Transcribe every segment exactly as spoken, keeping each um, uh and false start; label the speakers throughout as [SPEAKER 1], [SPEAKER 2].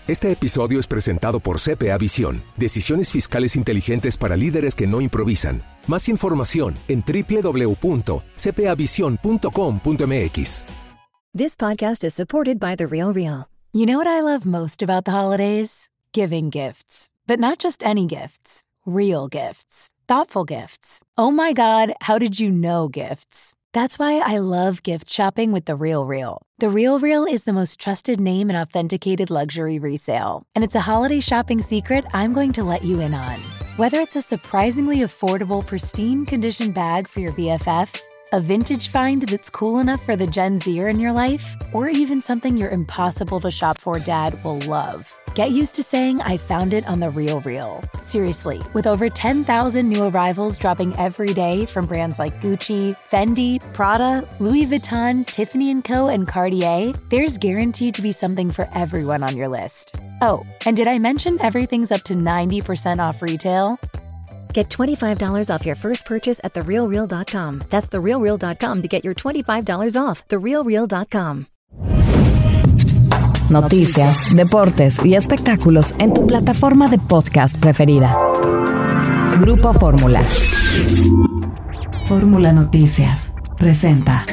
[SPEAKER 1] Este episodio es presentado por C P A Visión. Decisiones fiscales inteligentes para líderes que no improvisan. Más información en doble u doble u doble u punto c p a visión punto com punto m x.
[SPEAKER 2] This podcast is supported by The Real Real. You know what I love most about the holidays? Giving gifts. But not just any gifts. Real gifts. Thoughtful gifts. Oh my God, how did you know gifts? That's why I love gift shopping with The Real Real. The Real Real is the most trusted name in authenticated luxury resale. And it's a holiday shopping secret I'm going to let you in on. Whether it's a surprisingly affordable, pristine condition bag for your B F F, a vintage find that's cool enough for the Gen Zer in your life, or even something your impossible to shop for dad will love. Get used to saying I found it on The Real Real. Seriously, with over ten thousand new arrivals dropping every day from brands like Gucci, Fendi, Prada, Louis Vuitton, Tiffany and Co, and Cartier, there's guaranteed to be something for everyone on your list. Oh, and did I mention everything's up to ninety percent off retail?
[SPEAKER 3] Get twenty-five dollars off your first purchase at the real real dot com. That's the real real dot com to get your twenty-five dollars off. the real real dot com.
[SPEAKER 4] Noticias, deportes y espectáculos en tu plataforma de podcast preferida. Grupo Fórmula. Fórmula Noticias presenta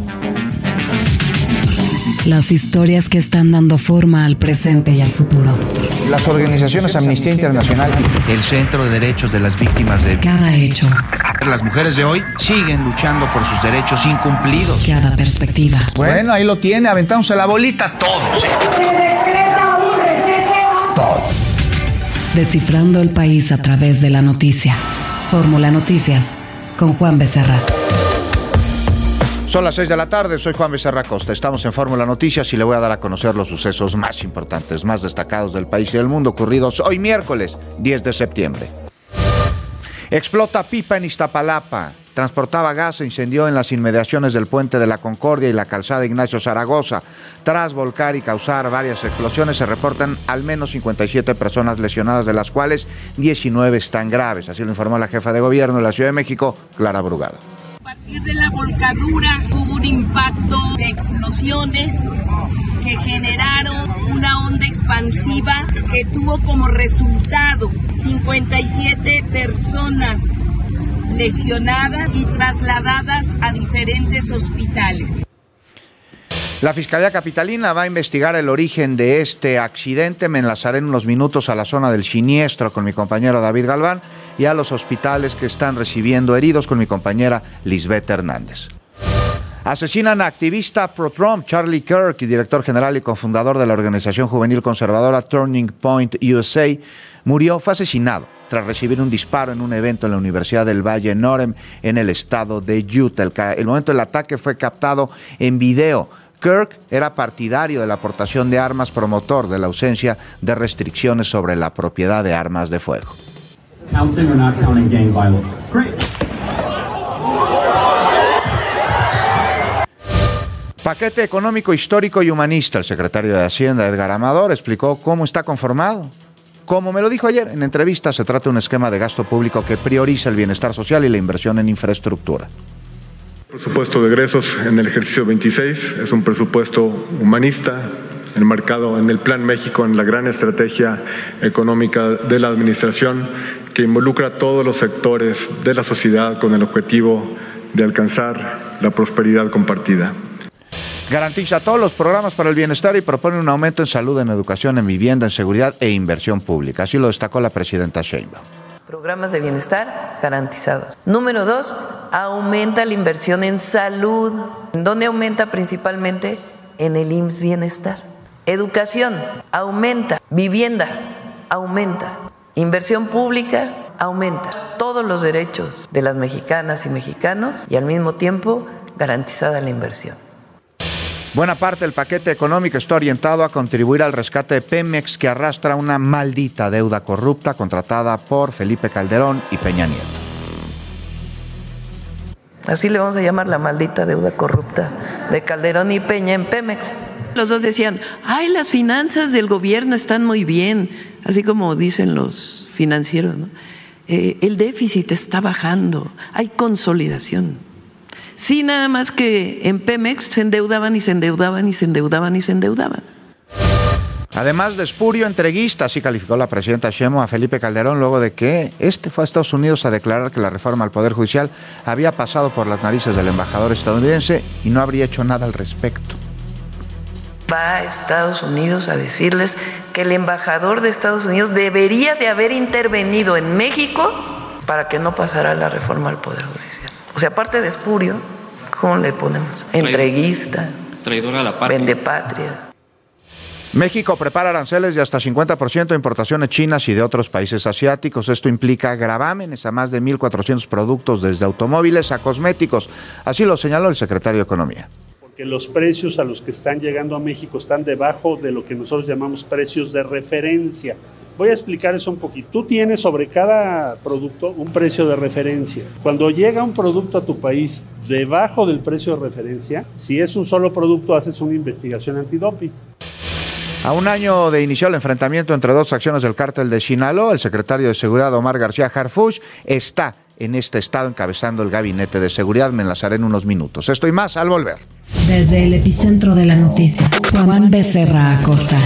[SPEAKER 4] las historias que están dando forma al presente y al futuro.
[SPEAKER 5] Las organizaciones Amnistía Internacional,
[SPEAKER 6] el Centro de Derechos de las Víctimas de...
[SPEAKER 4] Cada hecho.
[SPEAKER 6] Las mujeres de hoy siguen luchando por sus derechos incumplidos.
[SPEAKER 4] Cada perspectiva.
[SPEAKER 5] Bueno, ahí lo tiene, aventándose la bolita todos. ¿eh?
[SPEAKER 7] Se decreta un receso.
[SPEAKER 5] Todos.
[SPEAKER 4] Descifrando el país a través de la noticia. Fórmula Noticias con Juan Becerra.
[SPEAKER 5] Son las seis de la tarde, soy Juan Becerra Costa. Estamos en Fórmula Noticias y le voy a dar a conocer los sucesos más importantes, más destacados del país y del mundo ocurridos hoy miércoles diez de septiembre. Explota pipa en Iztapalapa. Transportaba gas, se incendió en las inmediaciones del Puente de la Concordia y la calzada Ignacio Zaragoza. Tras volcar y causar varias explosiones, se reportan al menos cincuenta y siete personas lesionadas, de las cuales diecinueve están graves. Así lo informó la jefa de gobierno de la Ciudad de México, Clara Brugada.
[SPEAKER 8] A partir de la volcadura hubo un impacto de explosiones que generaron una onda expansiva que tuvo como resultado cincuenta y siete personas lesionadas y trasladadas a diferentes hospitales.
[SPEAKER 5] La Fiscalía Capitalina va a investigar el origen de este accidente. Me enlazaré en unos minutos a la zona del siniestro con mi compañero David Galván y a los hospitales que están recibiendo heridos con mi compañera Lisbeth Hernández. Asesinan a activista pro-Trump Charlie Kirk, director general y cofundador de la organización juvenil conservadora Turning Point U S A. Murió, fue asesinado tras recibir un disparo en un evento en la Universidad del Valle Norem en el estado de Utah. El momento del ataque fue captado en video. Kirk era partidario de la aportación de armas, promotor de la ausencia de restricciones sobre la propiedad de armas de fuego.
[SPEAKER 9] Counting or not counting gang violence? Great.
[SPEAKER 5] Paquete económico, histórico y humanista. El secretario de Hacienda, Edgar Amador, explicó cómo está conformado. Como me lo dijo ayer en entrevista, se trata de un esquema de gasto público que prioriza el bienestar social y la inversión en infraestructura.
[SPEAKER 10] El presupuesto de egresos en el ejercicio veintiséis es un presupuesto humanista, enmarcado en el Plan México, en la gran estrategia económica de la administración, que involucra a todos los sectores de la sociedad con el objetivo de alcanzar la prosperidad compartida.
[SPEAKER 5] Garantiza todos los programas para el bienestar y propone un aumento en salud, en educación, en vivienda, en seguridad e inversión pública. Así lo destacó la presidenta Sheinbaum.
[SPEAKER 11] Programas de bienestar garantizados. Número dos, aumenta la inversión en salud. ¿En dónde aumenta principalmente? En el I M S S Bienestar. Educación, aumenta. Vivienda, aumenta. Inversión pública, aumenta. Todos los derechos de las mexicanas y mexicanos y al mismo tiempo garantizada la inversión.
[SPEAKER 5] Buena parte del paquete económico está orientado a contribuir al rescate de Pemex, que arrastra una maldita deuda corrupta contratada por Felipe Calderón y Peña Nieto.
[SPEAKER 11] Así le vamos a llamar, la maldita deuda corrupta de Calderón y Peña en Pemex. Los dos decían, ay, las finanzas del gobierno están muy bien, así como dicen los financieros, ¿no? Eh, el déficit está bajando, hay consolidación. Sí, nada más que en Pemex se endeudaban y se endeudaban y se endeudaban y se endeudaban.
[SPEAKER 5] Además de espurio entreguista, así calificó la presidenta Sheinbaum a Felipe Calderón luego de que este fue a Estados Unidos a declarar que la reforma al Poder Judicial había pasado por las narices del embajador estadounidense y no habría hecho nada al respecto.
[SPEAKER 11] Va a Estados Unidos a decirles que el embajador de Estados Unidos debería de haber intervenido en México para que no pasara la reforma al Poder Judicial. O sea, aparte de espurio, ¿cómo le ponemos? Entreguista,
[SPEAKER 12] traidor a la patria,
[SPEAKER 11] vendepatria.
[SPEAKER 5] México prepara aranceles de hasta cincuenta por ciento de importaciones chinas y de otros países asiáticos. Esto implica gravámenes a más de mil cuatrocientos productos, desde automóviles a cosméticos. Así lo señaló el secretario de Economía.
[SPEAKER 13] Porque los precios a los que están llegando a México están debajo de lo que nosotros llamamos precios de referencia. Voy a explicar eso un poquito. Tú tienes sobre cada producto un precio de referencia. Cuando llega un producto a tu país debajo del precio de referencia, si es un solo producto, haces una investigación antidoping.
[SPEAKER 5] A un año de iniciar el enfrentamiento entre dos acciones del cártel de Sinaloa, el secretario de Seguridad Omar García Harfuch está en este estado encabezando el gabinete de seguridad. Me enlazaré en unos minutos. Esto y más al volver.
[SPEAKER 4] Desde el epicentro de la noticia, Juan Becerra Acosta.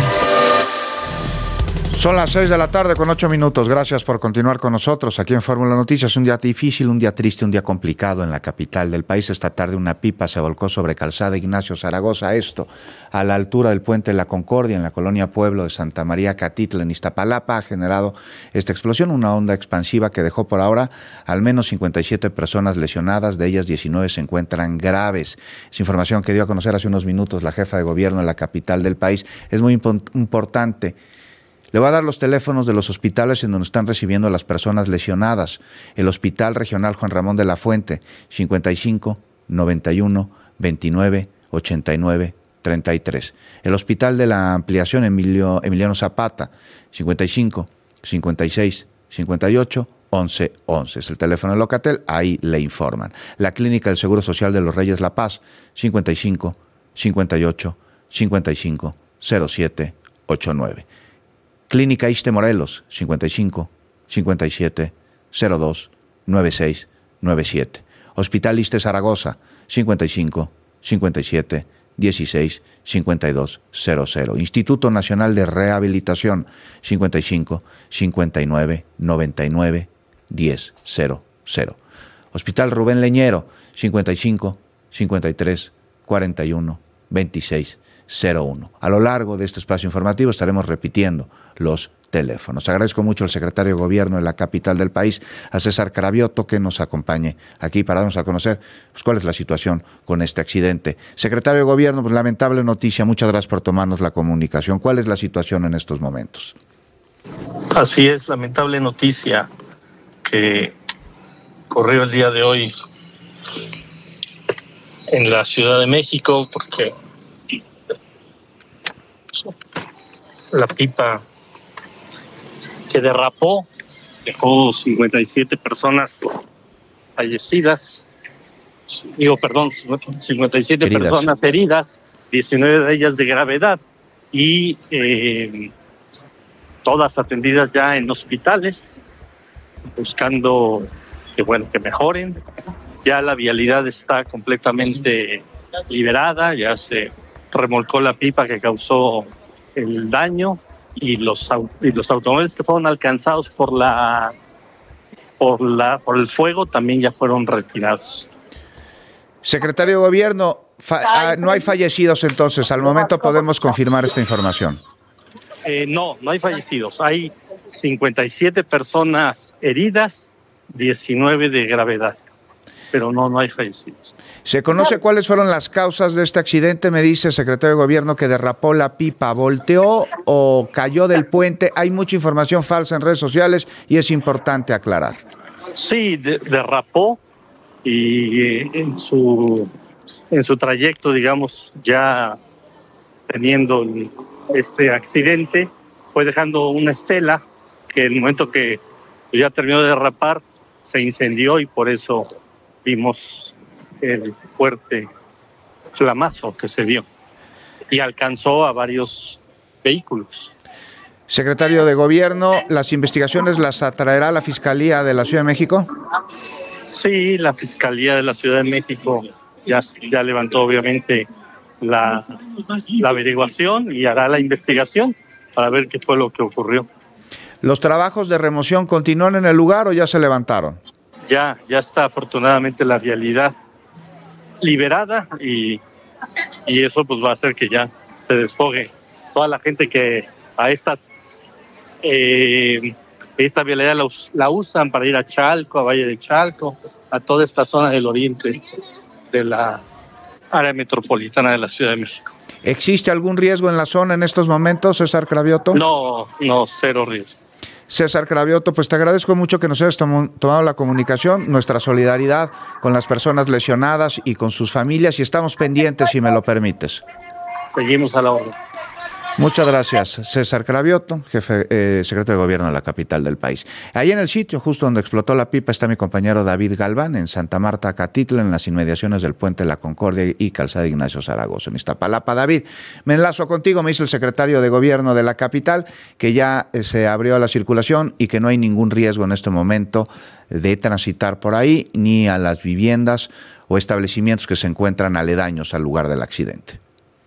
[SPEAKER 5] Son las seis de la tarde con ocho minutos. Gracias por continuar con nosotros aquí en Fórmula Noticias. Un día difícil, un día triste, un día complicado en la capital del país. Esta tarde una pipa se volcó sobre Calzada Ignacio Zaragoza, esto a la altura del Puente de la Concordia, en la colonia Pueblo de Santa María Catitla, en Iztapalapa. Ha generado esta explosión, una onda expansiva que dejó por ahora al menos cincuenta y siete personas lesionadas, de ellas diecinueve se encuentran graves. Es información que dio a conocer hace unos minutos la jefa de gobierno de la capital del país. Es muy imp- importante. Le voy a dar los teléfonos de los hospitales en donde están recibiendo a las personas lesionadas. El Hospital Regional Juan Ramón de la Fuente, cincuenta y cinco, noventa y uno, veintinueve, ochenta y nueve, treinta y tres. El Hospital de la Ampliación Emilio, Emiliano Zapata, cincuenta y cinco, cincuenta y seis, cincuenta y ocho, once, once. Es el teléfono de Locatel, ahí le informan. La Clínica del Seguro Social de los Reyes La Paz, cincuenta y cinco, cincuenta y ocho, cincuenta y cinco, cero siete, ochenta y nueve. Clínica Ixte Morelos, cincuenta y cinco, cincuenta y siete, cero dos, noventa y seis, noventa y siete. Hospital Ixte Zaragoza, cincuenta y cinco, cincuenta y siete, dieciséis, cincuenta y dos, cero cero. Instituto Nacional de Rehabilitación, cincuenta y cinco, cincuenta y nueve, noventa y nueve, diez, cero cero. Hospital Rubén Leñero, cincuenta y cinco, cincuenta y tres, cuarenta y uno, veintiséis, cero uno. A lo largo de este espacio informativo estaremos repitiendo los teléfonos. Agradezco mucho al secretario de Gobierno de la capital del país, a César Cravioto, que nos acompañe aquí para darnos a conocer pues, cuál es la situación con este accidente. Secretario de Gobierno, pues lamentable noticia, muchas gracias por tomarnos la comunicación. ¿Cuál es la situación en estos momentos?
[SPEAKER 14] Así es, lamentable noticia que ocurrió el día de hoy en la Ciudad de México, porque la pipa que derrapó dejó cincuenta y siete personas fallecidas, digo, perdón, cincuenta y siete heridas. Personas heridas, diecinueve de ellas de gravedad y eh, todas atendidas ya en hospitales, buscando que bueno que mejoren. Ya la vialidad está completamente liberada, ya se remolcó la pipa que causó el daño y los y los automóviles que fueron alcanzados por la por la por el fuego también ya fueron retirados.
[SPEAKER 5] Secretario de Gobierno, fa- no hay fallecidos entonces, al momento podemos confirmar esta información.
[SPEAKER 14] Eh, no, no hay fallecidos, hay cincuenta y siete personas heridas, diecinueve de gravedad, pero no, no hay fallecidos.
[SPEAKER 5] ¿Se conoce cuáles fueron las causas de este accidente? Me dice el secretario de Gobierno que derrapó la pipa. ¿Volteó o cayó del puente? Hay mucha información falsa en redes sociales y es importante aclarar.
[SPEAKER 14] Sí, de, derrapó y eh, en su en su trayecto, digamos, ya teniendo este accidente, fue dejando una estela que en el momento que ya terminó de derrapar, se incendió y por eso vimos el fuerte flamazo que se dio y alcanzó a varios vehículos.
[SPEAKER 5] Secretario de Gobierno, ¿las investigaciones las atraerá la Fiscalía de la Ciudad de México?
[SPEAKER 14] Sí, la Fiscalía de la Ciudad de México ya, ya levantó obviamente la, la averiguación y hará la investigación. para ver qué fue lo que ocurrió.
[SPEAKER 5] ¿Los trabajos de remoción continúan en el lugar o ya se levantaron?
[SPEAKER 14] Ya, ya está afortunadamente la vialidad liberada y, y eso pues va a hacer que ya se desfogue toda la gente que a estas eh, esta vialidad la, la usan para ir a Chalco, a Valle de Chalco, a toda esta zona del oriente de la área metropolitana de la Ciudad de México.
[SPEAKER 5] ¿Existe algún riesgo en la zona en estos momentos, César Cravioto?
[SPEAKER 14] No, no, cero riesgo.
[SPEAKER 5] César Cravioto, pues te agradezco mucho que nos hayas tom- tomado la comunicación, nuestra solidaridad con las personas lesionadas y con sus familias, y estamos pendientes, si me lo permites.
[SPEAKER 14] Seguimos a la orden.
[SPEAKER 5] Muchas gracias, César Cravioto, jefe eh, secretario de Gobierno de la capital del país. Ahí en el sitio, justo donde explotó la pipa, está mi compañero David Galván, en Santa Marta, Catitla, en las inmediaciones del Puente La Concordia y Calzada Ignacio Zaragoza, en Iztapalapa. David, me enlazo contigo, me dice el secretario de Gobierno de la capital que ya eh, se abrió la circulación y que no hay ningún riesgo en este momento de transitar por ahí, ni a las viviendas o establecimientos que se encuentran aledaños al lugar del accidente.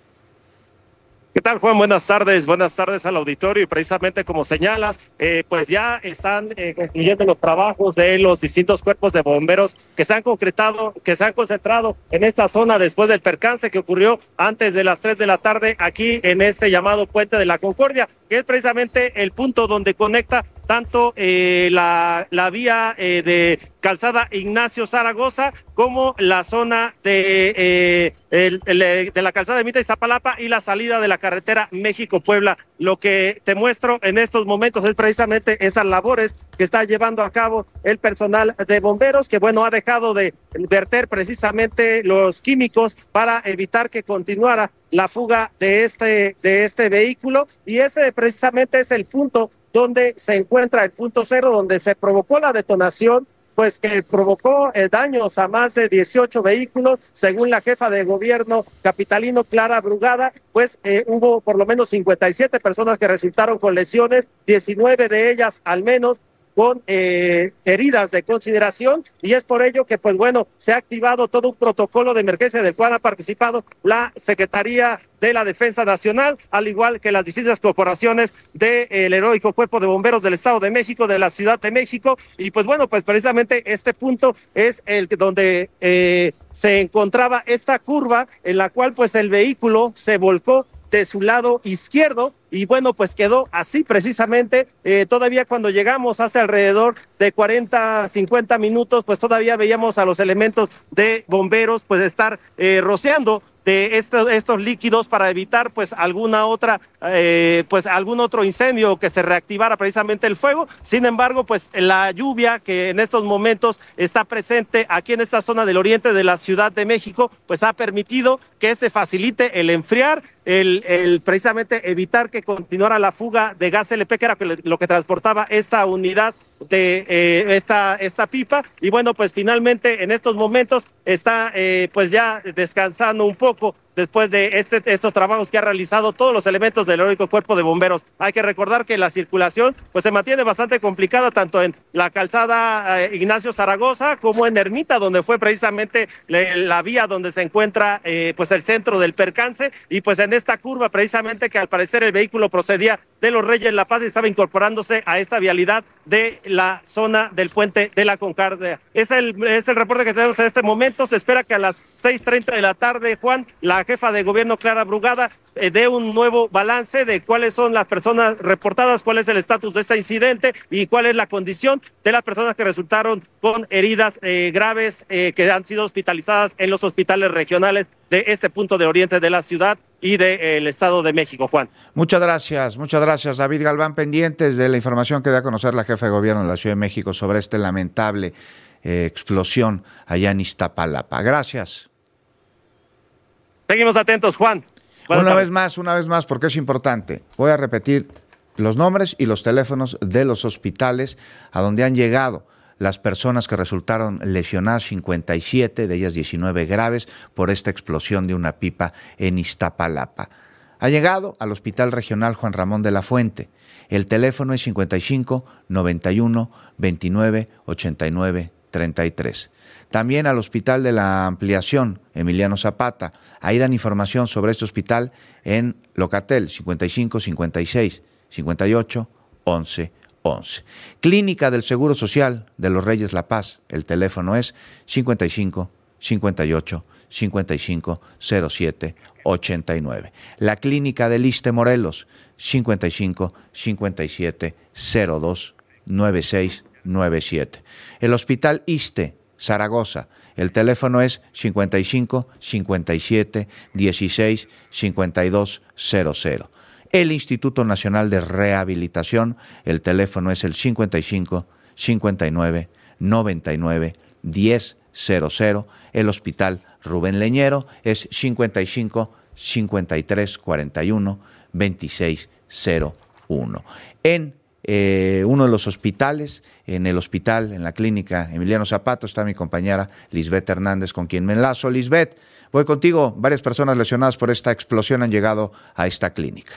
[SPEAKER 12] ¿Qué tal, Juan? Buenas tardes, buenas tardes al auditorio, y precisamente como señalas, eh, pues ya están eh, concluyendo los trabajos de los distintos cuerpos de bomberos que se han concretado, que se han concentrado en esta zona después del percance que ocurrió antes de las tres de la tarde aquí en este llamado Puente de la Concordia, que es precisamente el punto donde conecta tanto eh, la, la vía eh, de Calzada Ignacio Zaragoza como la zona de, eh, el, el, de la Calzada de Mita Iztapalapa y la salida de la carretera México-Puebla. Lo que te muestro en estos momentos es precisamente esas labores que está llevando a cabo el personal de bomberos, que bueno, ha dejado de verter precisamente los químicos para evitar que continuara la fuga de este, de este vehículo, y ese precisamente es el punto donde se encuentra el punto cero, donde se provocó la detonación, pues que provocó eh, daños a más de dieciocho vehículos, según la jefa de gobierno capitalino, Clara Brugada, pues eh, hubo por lo menos cincuenta y siete personas que resultaron con lesiones, diecinueve de ellas al menos con eh, heridas de consideración, y es por ello que pues bueno, se ha activado todo un protocolo de emergencia del cual ha participado la Secretaría de la Defensa Nacional, al igual que las distintas corporaciones del heroico Cuerpo de Bomberos del Estado de México, de la Ciudad de México, y pues bueno, pues precisamente este punto es el donde eh, se encontraba esta curva en la cual pues el vehículo se volcó de su lado izquierdo, y bueno, pues quedó así precisamente. Eh, todavía cuando llegamos hace alrededor de cuarenta, cincuenta minutos, pues todavía veíamos a los elementos de bomberos pues estar eh, rociando de estos, estos líquidos para evitar pues alguna otra, eh, pues algún otro incendio, que se reactivara precisamente el fuego. Sin embargo, pues la lluvia que en estos momentos está presente aquí en esta zona del oriente de la Ciudad de México, pues ha permitido que se facilite el enfriar, el, el precisamente evitar que continuara la fuga de gas L P, que era lo que transportaba esta unidad de eh, esta, esta pipa. Y bueno, pues finalmente en estos momentos está eh, pues ya descansando un poco después de este, estos trabajos que ha realizado todos los elementos del heroico Cuerpo de Bomberos. Hay que recordar que la circulación pues se mantiene bastante complicada, tanto en la calzada eh, Ignacio Zaragoza como en Ermita, donde fue precisamente la, la vía donde se encuentra eh, pues el centro del percance, y pues en esta curva precisamente que al parecer el vehículo procedía de Los Reyes La Paz y estaba incorporándose a esta vialidad de la zona del Puente de la Concordia. Es el, es el reporte que tenemos en este momento. Se espera que a las seis treinta de la tarde, Juan, la jefa de gobierno Clara Brugada eh, dé un nuevo balance de cuáles son las personas reportadas, cuál es el estatus de este incidente y cuál es la condición de las personas que resultaron con heridas eh, graves eh, que han sido hospitalizadas en los hospitales regionales de este punto del oriente de la ciudad y del de, eh, Estado de México, Juan.
[SPEAKER 5] Muchas gracias, muchas gracias, David Galván, pendientes de la información que da a conocer la jefa de gobierno de la Ciudad de México sobre esta lamentable eh, explosión allá en Iztapalapa. Gracias.
[SPEAKER 12] Seguimos atentos, Juan. Buenas
[SPEAKER 5] una
[SPEAKER 12] tardes.
[SPEAKER 5] vez más, una vez más, porque es importante. Voy a repetir los nombres y los teléfonos de los hospitales a donde han llegado las personas que resultaron lesionadas, cincuenta y siete, de ellas diecinueve graves, por esta explosión de una pipa en Iztapalapa. Ha llegado al Hospital Regional Juan Ramón de la Fuente. El teléfono es cincuenta y cinco, noventa y uno, veintinueve, ochenta y nueve, treinta y tres. También al Hospital de la Ampliación Emiliano Zapata. Ahí dan información sobre este hospital en Locatel, cincuenta y cinco, cincuenta y seis, cincuenta y ocho, once, once. Clínica del Seguro Social de los Reyes La Paz, el teléfono es cincuenta y cinco, cincuenta y ocho, cincuenta y cinco, cero siete, ochenta y nueve. La Clínica del Iste Morelos, cincuenta y cinco, cincuenta y siete, cero dos, noventa y seis noventa y siete. El Hospital Iste Zaragoza, el teléfono es cincuenta y cinco, cincuenta y siete, dieciséis, cincuenta y dos, cero cero. El Instituto Nacional de Rehabilitación, el teléfono es el cincuenta y cinco, cincuenta y nueve, noventa y nueve, diez, cero cero. El Hospital Rubén Leñero es cincuenta y cinco, cincuenta y tres, cuarenta y uno, veintiséis, cero uno. En eh, uno de los hospitales, en el hospital, en la clínica Emiliano Zapata, está mi compañera Lisbeth Hernández, con quien me enlazo. Lisbeth, voy contigo. Varias personas lesionadas por esta explosión han llegado a esta clínica.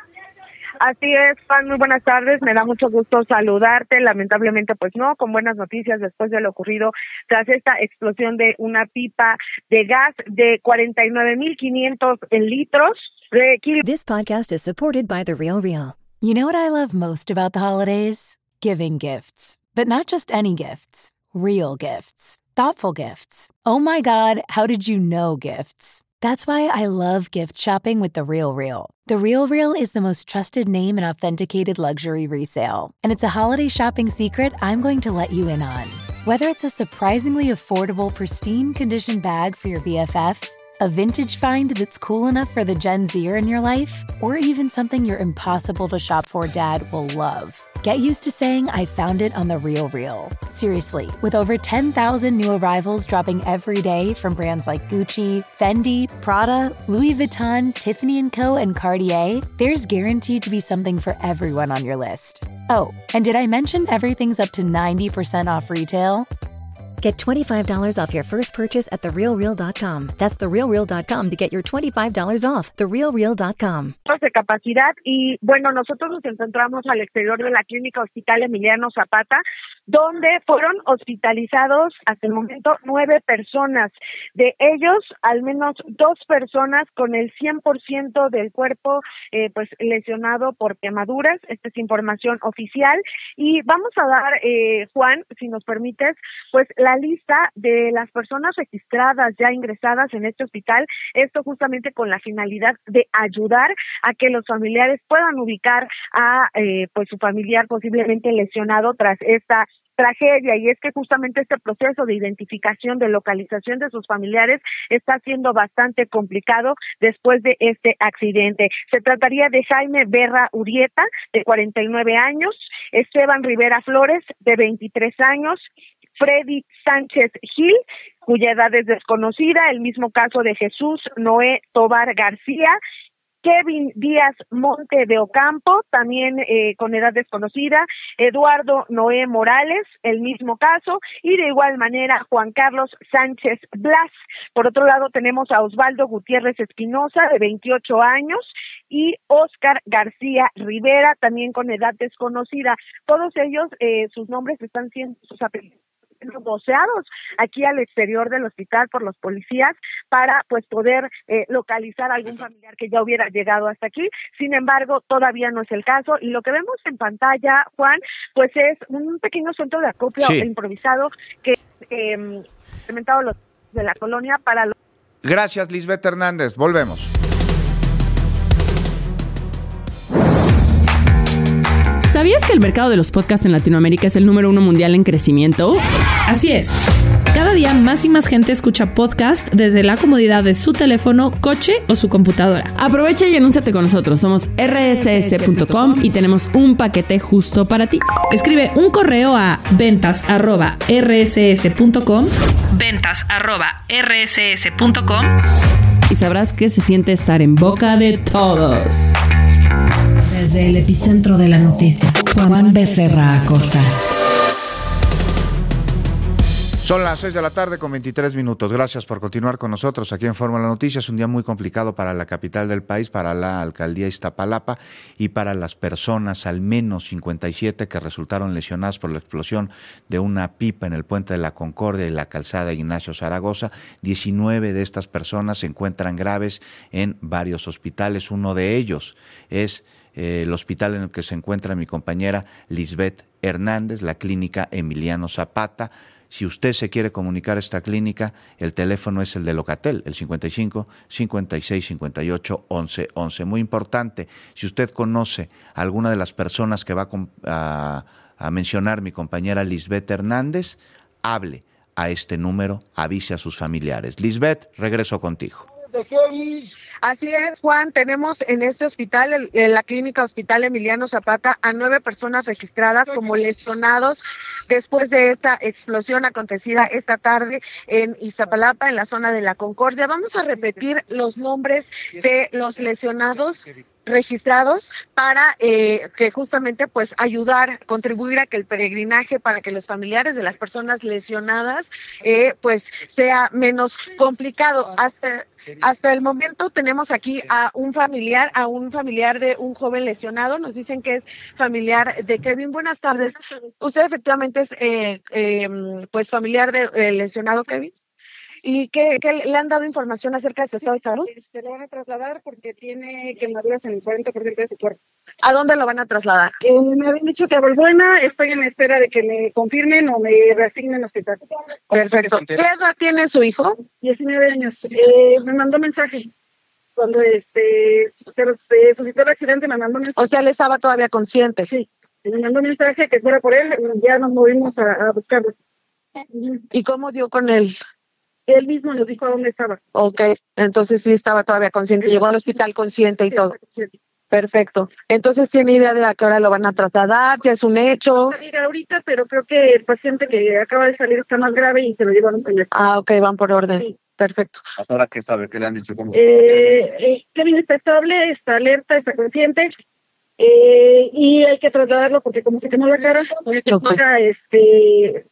[SPEAKER 15] Así es, Juan, muy buenas tardes, me da mucho gusto saludarte, lamentablemente pues no, con buenas noticias después de lo ocurrido tras esta explosión de una pipa de gas de cuarenta y nueve mil quinientos litros de kilo.
[SPEAKER 3] This podcast is supported by The Real Real. You know what I love most about the holidays? Giving gifts. But not just any gifts, real gifts, thoughtful gifts. Oh my God, how did you know gifts? That's why I love gift shopping with The Real Real. The Real Real is the most trusted name in authenticated luxury resale. And it's a holiday shopping secret I'm going to let you in on. Whether it's a surprisingly affordable, pristine condition bag for your B F F, a vintage find that's cool enough for the Gen Zer in your life, or even something your impossible to shop for dad will love. Get used to saying I found it on The Real Real. Seriously, with over ten thousand new arrivals dropping every day from brands like Gucci, Fendi, Prada, Louis Vuitton, Tiffany and Co, and Cartier, there's guaranteed to be something for everyone on your list. Oh, and did I mention everything's up to ninety percent off retail? Get twenty-five dollars off your first purchase at the real real dot com. That's the real real dot com to get your twenty-five dollars off. the real real dot com.
[SPEAKER 15] De capacidad y bueno, nosotros nos encontramos al exterior de la clínica Hospital Emiliano Zapata, donde fueron hospitalizados hasta el momento nueve personas. De ellos, al menos dos personas con el cien por ciento del cuerpo eh, pues lesionado por quemaduras. Esta es información oficial. Y vamos a dar, eh, Juan, si nos permites, pues la lista de las personas registradas ya ingresadas en este hospital. Esto justamente con la finalidad de ayudar a que los familiares puedan ubicar a eh, pues su familiar posiblemente lesionado tras esta tragedia, y es que justamente este proceso de identificación, de localización de sus familiares está siendo bastante complicado después de este accidente. Se trataría de Jaime Berra Urieta, de cuarenta y nueve años, Esteban Rivera Flores, de veintitrés años, Freddy Sánchez Gil, cuya edad es desconocida, el mismo caso de Jesús Noé Tobar García, Kevin Díaz Monte de Ocampo, también eh, con edad desconocida, Eduardo Noé Morales, el mismo caso, y de igual manera Juan Carlos Sánchez Blas. Por otro lado tenemos a Osvaldo Gutiérrez Espinosa, de veintiocho años, y Óscar García Rivera, también con edad desconocida. Todos ellos, eh, sus nombres están siendo, sus apellidos, voceados aquí al exterior del hospital por los policías para pues poder eh, localizar a algún familiar que ya hubiera llegado hasta aquí. Sin embargo, todavía no es el caso, y lo que vemos en pantalla, Juan, pues es un pequeño centro de acopio sí. improvisado que eh, implementado los de la colonia para los...
[SPEAKER 5] Gracias, Lisbeth Hernández. Volvemos.
[SPEAKER 16] ¿Sabías que el mercado de los podcasts en Latinoamérica es el número uno mundial en crecimiento? Así es. Cada día más y más gente escucha podcast desde la comodidad de su teléfono, coche o su computadora. Aprovecha y anúnciate con nosotros. Somos erre ese ese punto com y tenemos un paquete justo para ti. Escribe un correo a ventas arroba erre ese ese punto com, ventas arroba erre ese ese punto com, y sabrás qué se siente estar en boca de todos.
[SPEAKER 4] Desde el epicentro de la noticia, Juan Becerra Acosta.
[SPEAKER 5] Son las seis de la tarde con veintitrés minutos. Gracias por continuar con nosotros aquí en Fórmula Noticias. Un día muy complicado para la capital del país, para la alcaldía Iztapalapa y para las personas, al menos cincuenta y siete, que resultaron lesionadas por la explosión de una pipa en el Puente de la Concordia y la calzada Ignacio Zaragoza. diecinueve de estas personas se encuentran graves en varios hospitales. Uno de ellos es eh, el hospital en el que se encuentra mi compañera Lisbeth Hernández, la clínica Emiliano Zapata. Si usted se quiere comunicar a esta clínica, el teléfono es el de Locatel, el cincuenta y cinco, cincuenta y seis, cincuenta y ocho, once, once. Muy importante, si usted conoce a alguna de las personas que va a, a mencionar mi compañera Lisbeth Hernández, hable a este número, avise a sus familiares. Lisbeth, regreso contigo.
[SPEAKER 15] Así es, Juan, tenemos en este hospital, el, en la clínica Hospital Emiliano Zapata, a nueve personas registradas como lesionados después de esta explosión acontecida esta tarde en Iztapalapa, en la zona de la Concordia. Vamos a repetir los nombres de los lesionados registrados para eh, que justamente pues ayudar, contribuir a que el peregrinaje, para que los familiares de las personas lesionadas eh, pues sea menos complicado. Hasta Hasta el momento tenemos aquí a un familiar, a un familiar de un joven lesionado. Nos dicen que es familiar de Kevin. Buenas tardes. ¿Usted efectivamente es eh, eh, pues familiar de eh, lesionado Kevin? ¿Y qué, qué le han dado información acerca de su estado de salud?
[SPEAKER 17] Se lo van a trasladar porque tiene quemaduras en el cuarenta por ciento de su cuerpo.
[SPEAKER 15] ¿A dónde lo van a trasladar?
[SPEAKER 17] Eh, me habían dicho que a Valbuena. Estoy en espera de que me confirmen o me reasignen hospital.
[SPEAKER 15] Perfecto. ¿Qué edad tiene su hijo?
[SPEAKER 17] diecinueve años. Eh, me mandó mensaje. Cuando este se, se suscitó el accidente, me mandó mensaje.
[SPEAKER 15] O sea, él estaba todavía consciente.
[SPEAKER 17] Sí. Me mandó mensaje que fuera por él. Ya nos movimos a, a buscarlo.
[SPEAKER 15] ¿Y cómo dio con él?
[SPEAKER 17] Él mismo nos dijo a dónde estaba.
[SPEAKER 15] Ok, entonces sí estaba todavía consciente. Llegó al hospital consciente y
[SPEAKER 17] sí,
[SPEAKER 15] todo.
[SPEAKER 17] Sí.
[SPEAKER 15] Perfecto. Entonces, ¿tiene idea de a qué hora lo van a trasladar? ¿Ya es un hecho?
[SPEAKER 17] Salir ahorita, pero creo que el paciente que acaba de salir está más grave y se lo llevaron primero.
[SPEAKER 15] Ah, ok, van por orden. Sí. Perfecto.
[SPEAKER 18] ¿Hasta ahora qué sabe? ¿Qué le han dicho? ¿Cómo?
[SPEAKER 17] Eh, eh, Kevin está estable, está alerta, está consciente. Eh, y hay que trasladarlo porque como se quemó la cara, pues se toca este...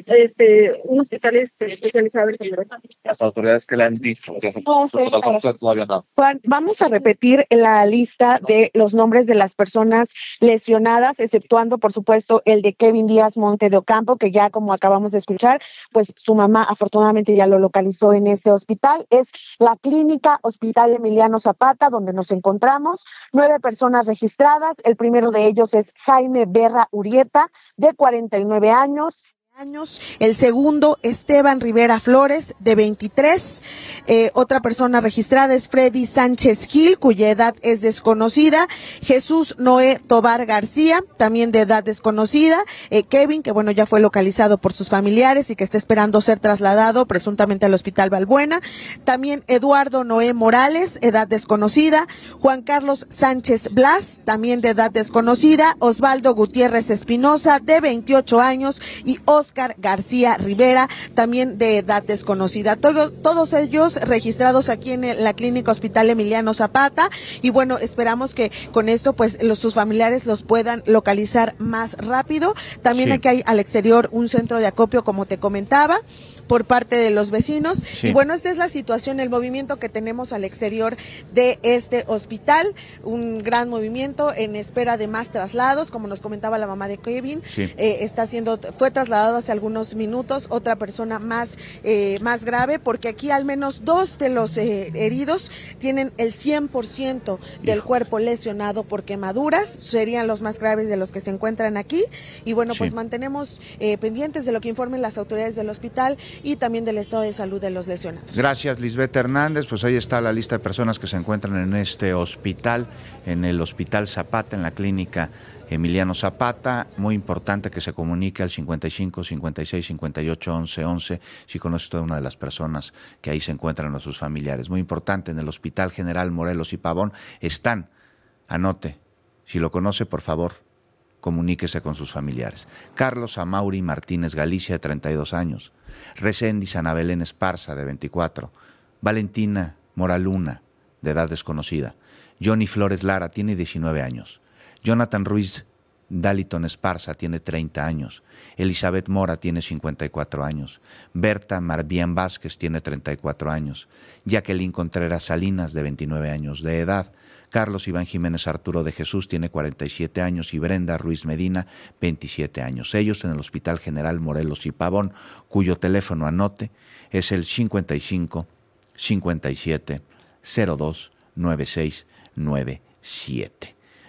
[SPEAKER 17] Este, un hospital especializado.
[SPEAKER 18] Las autoridades que le han dicho.
[SPEAKER 15] No sé. Todavía no. Juan, vamos a repetir la lista de los nombres de las personas lesionadas, exceptuando, por supuesto, el de Kevin Díaz Monte de Ocampo, que ya, como acabamos de escuchar, pues su mamá afortunadamente ya lo localizó en ese hospital. Es la clínica Hospital Emiliano Zapata, donde nos encontramos. Nueve personas registradas. El primero de ellos es Jaime Berra Urieta, de cuarenta y nueve años.
[SPEAKER 19] Años. El segundo, Esteban Rivera Flores, de veintitrés. Eh, otra persona registrada es Freddy Sánchez Gil, cuya edad es desconocida. Jesús Noé Tobar García, también de edad desconocida. Eh, Kevin, que bueno, ya fue localizado por sus familiares y que está esperando ser trasladado presuntamente al Hospital Valbuena. También Eduardo Noé Morales, edad desconocida. Juan Carlos Sánchez Blas, también de edad desconocida. Osvaldo Gutiérrez Espinosa, de veintiocho años. Y Oscar Oscar García Rivera, también de edad desconocida. Todo, todos ellos registrados aquí en la clínica Hospital Emiliano Zapata, y bueno, esperamos que con esto pues los, sus familiares los puedan localizar más rápido. También sí. Aquí hay al exterior un centro de acopio, como te comentaba, por parte de los vecinos. Sí. Y bueno, esta es la situación, el movimiento que tenemos al exterior de este hospital, un gran movimiento en espera de más traslados, como nos comentaba la mamá de Kevin. Sí. eh, está siendo, fue trasladado hace algunos minutos, otra persona más, eh, más grave, porque aquí al menos dos de los eh, heridos tienen el cien por ciento del Hijo. cuerpo lesionado por quemaduras, serían los más graves de los que se encuentran aquí, y bueno, sí. pues mantenemos eh, pendientes de lo que informen las autoridades del hospital y también del estado de salud de los lesionados.
[SPEAKER 5] Gracias, Lisbeth Hernández. Pues ahí está la lista de personas que se encuentran en este hospital, en el Hospital Zapata, en la clínica Emiliano Zapata. Muy importante que se comunique al cincuenta y cinco, cincuenta y seis, cincuenta y ocho, once, once si conoce usted a una de las personas que ahí se encuentran a sus familiares. Muy importante, en el Hospital General Morelos y Pavón están, anote, si lo conoce, por favor, comuníquese con sus familiares. Carlos Amauri Martínez Galicia, de treinta y dos años. Reséndiz Ana Belén Esparza, de veinticuatro. Valentina Moraluna, de edad desconocida. Johnny Flores Lara, tiene diecinueve años. Jonathan Ruiz Daliton Esparza, tiene treinta años. Elizabeth Mora, tiene cincuenta y cuatro años. Berta Marbián Vázquez, tiene treinta y cuatro años. Jacqueline Contreras Salinas, de veintinueve años de edad. Carlos Iván Jiménez Arturo de Jesús, tiene cuarenta y siete años, y Brenda Ruiz Medina, veintisiete años. Ellos en el Hospital General Morelos y Pavón, cuyo teléfono, anote, es el cincuenta y cinco, cincuenta y siete, cero dos, nueve seis nueve siete.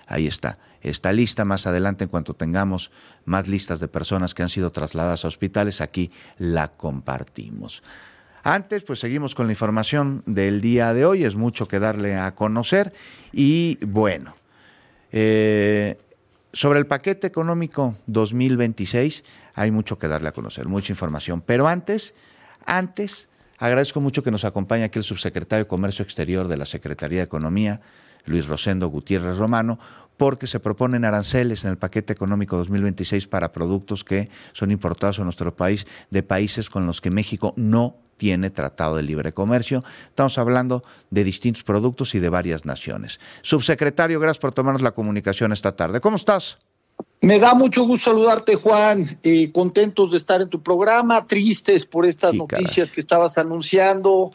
[SPEAKER 5] ahí está. Está lista. Más adelante, en cuanto tengamos más listas de personas que han sido trasladadas a hospitales, aquí la compartimos. Antes, pues seguimos con la información del día de hoy. Es mucho que darle a conocer. Y bueno, eh, sobre el paquete económico dos mil veintiséis hay mucho que darle a conocer, mucha información. Pero antes, antes, agradezco mucho que nos acompañe aquí el subsecretario de Comercio Exterior de la Secretaría de Economía, Luis Rosendo Gutiérrez Romano, porque se proponen aranceles en el paquete económico dos mil veintiséis para productos que son importados a nuestro país de países con los que México no tiene tratado de libre comercio. Estamos hablando de distintos productos y de varias naciones. Subsecretario, gracias por tomarnos la comunicación esta tarde. ¿Cómo estás?
[SPEAKER 20] Me da mucho gusto saludarte, Juan. Eh, contentos de estar en tu programa, tristes por estas sí, noticias caray. que estabas anunciando.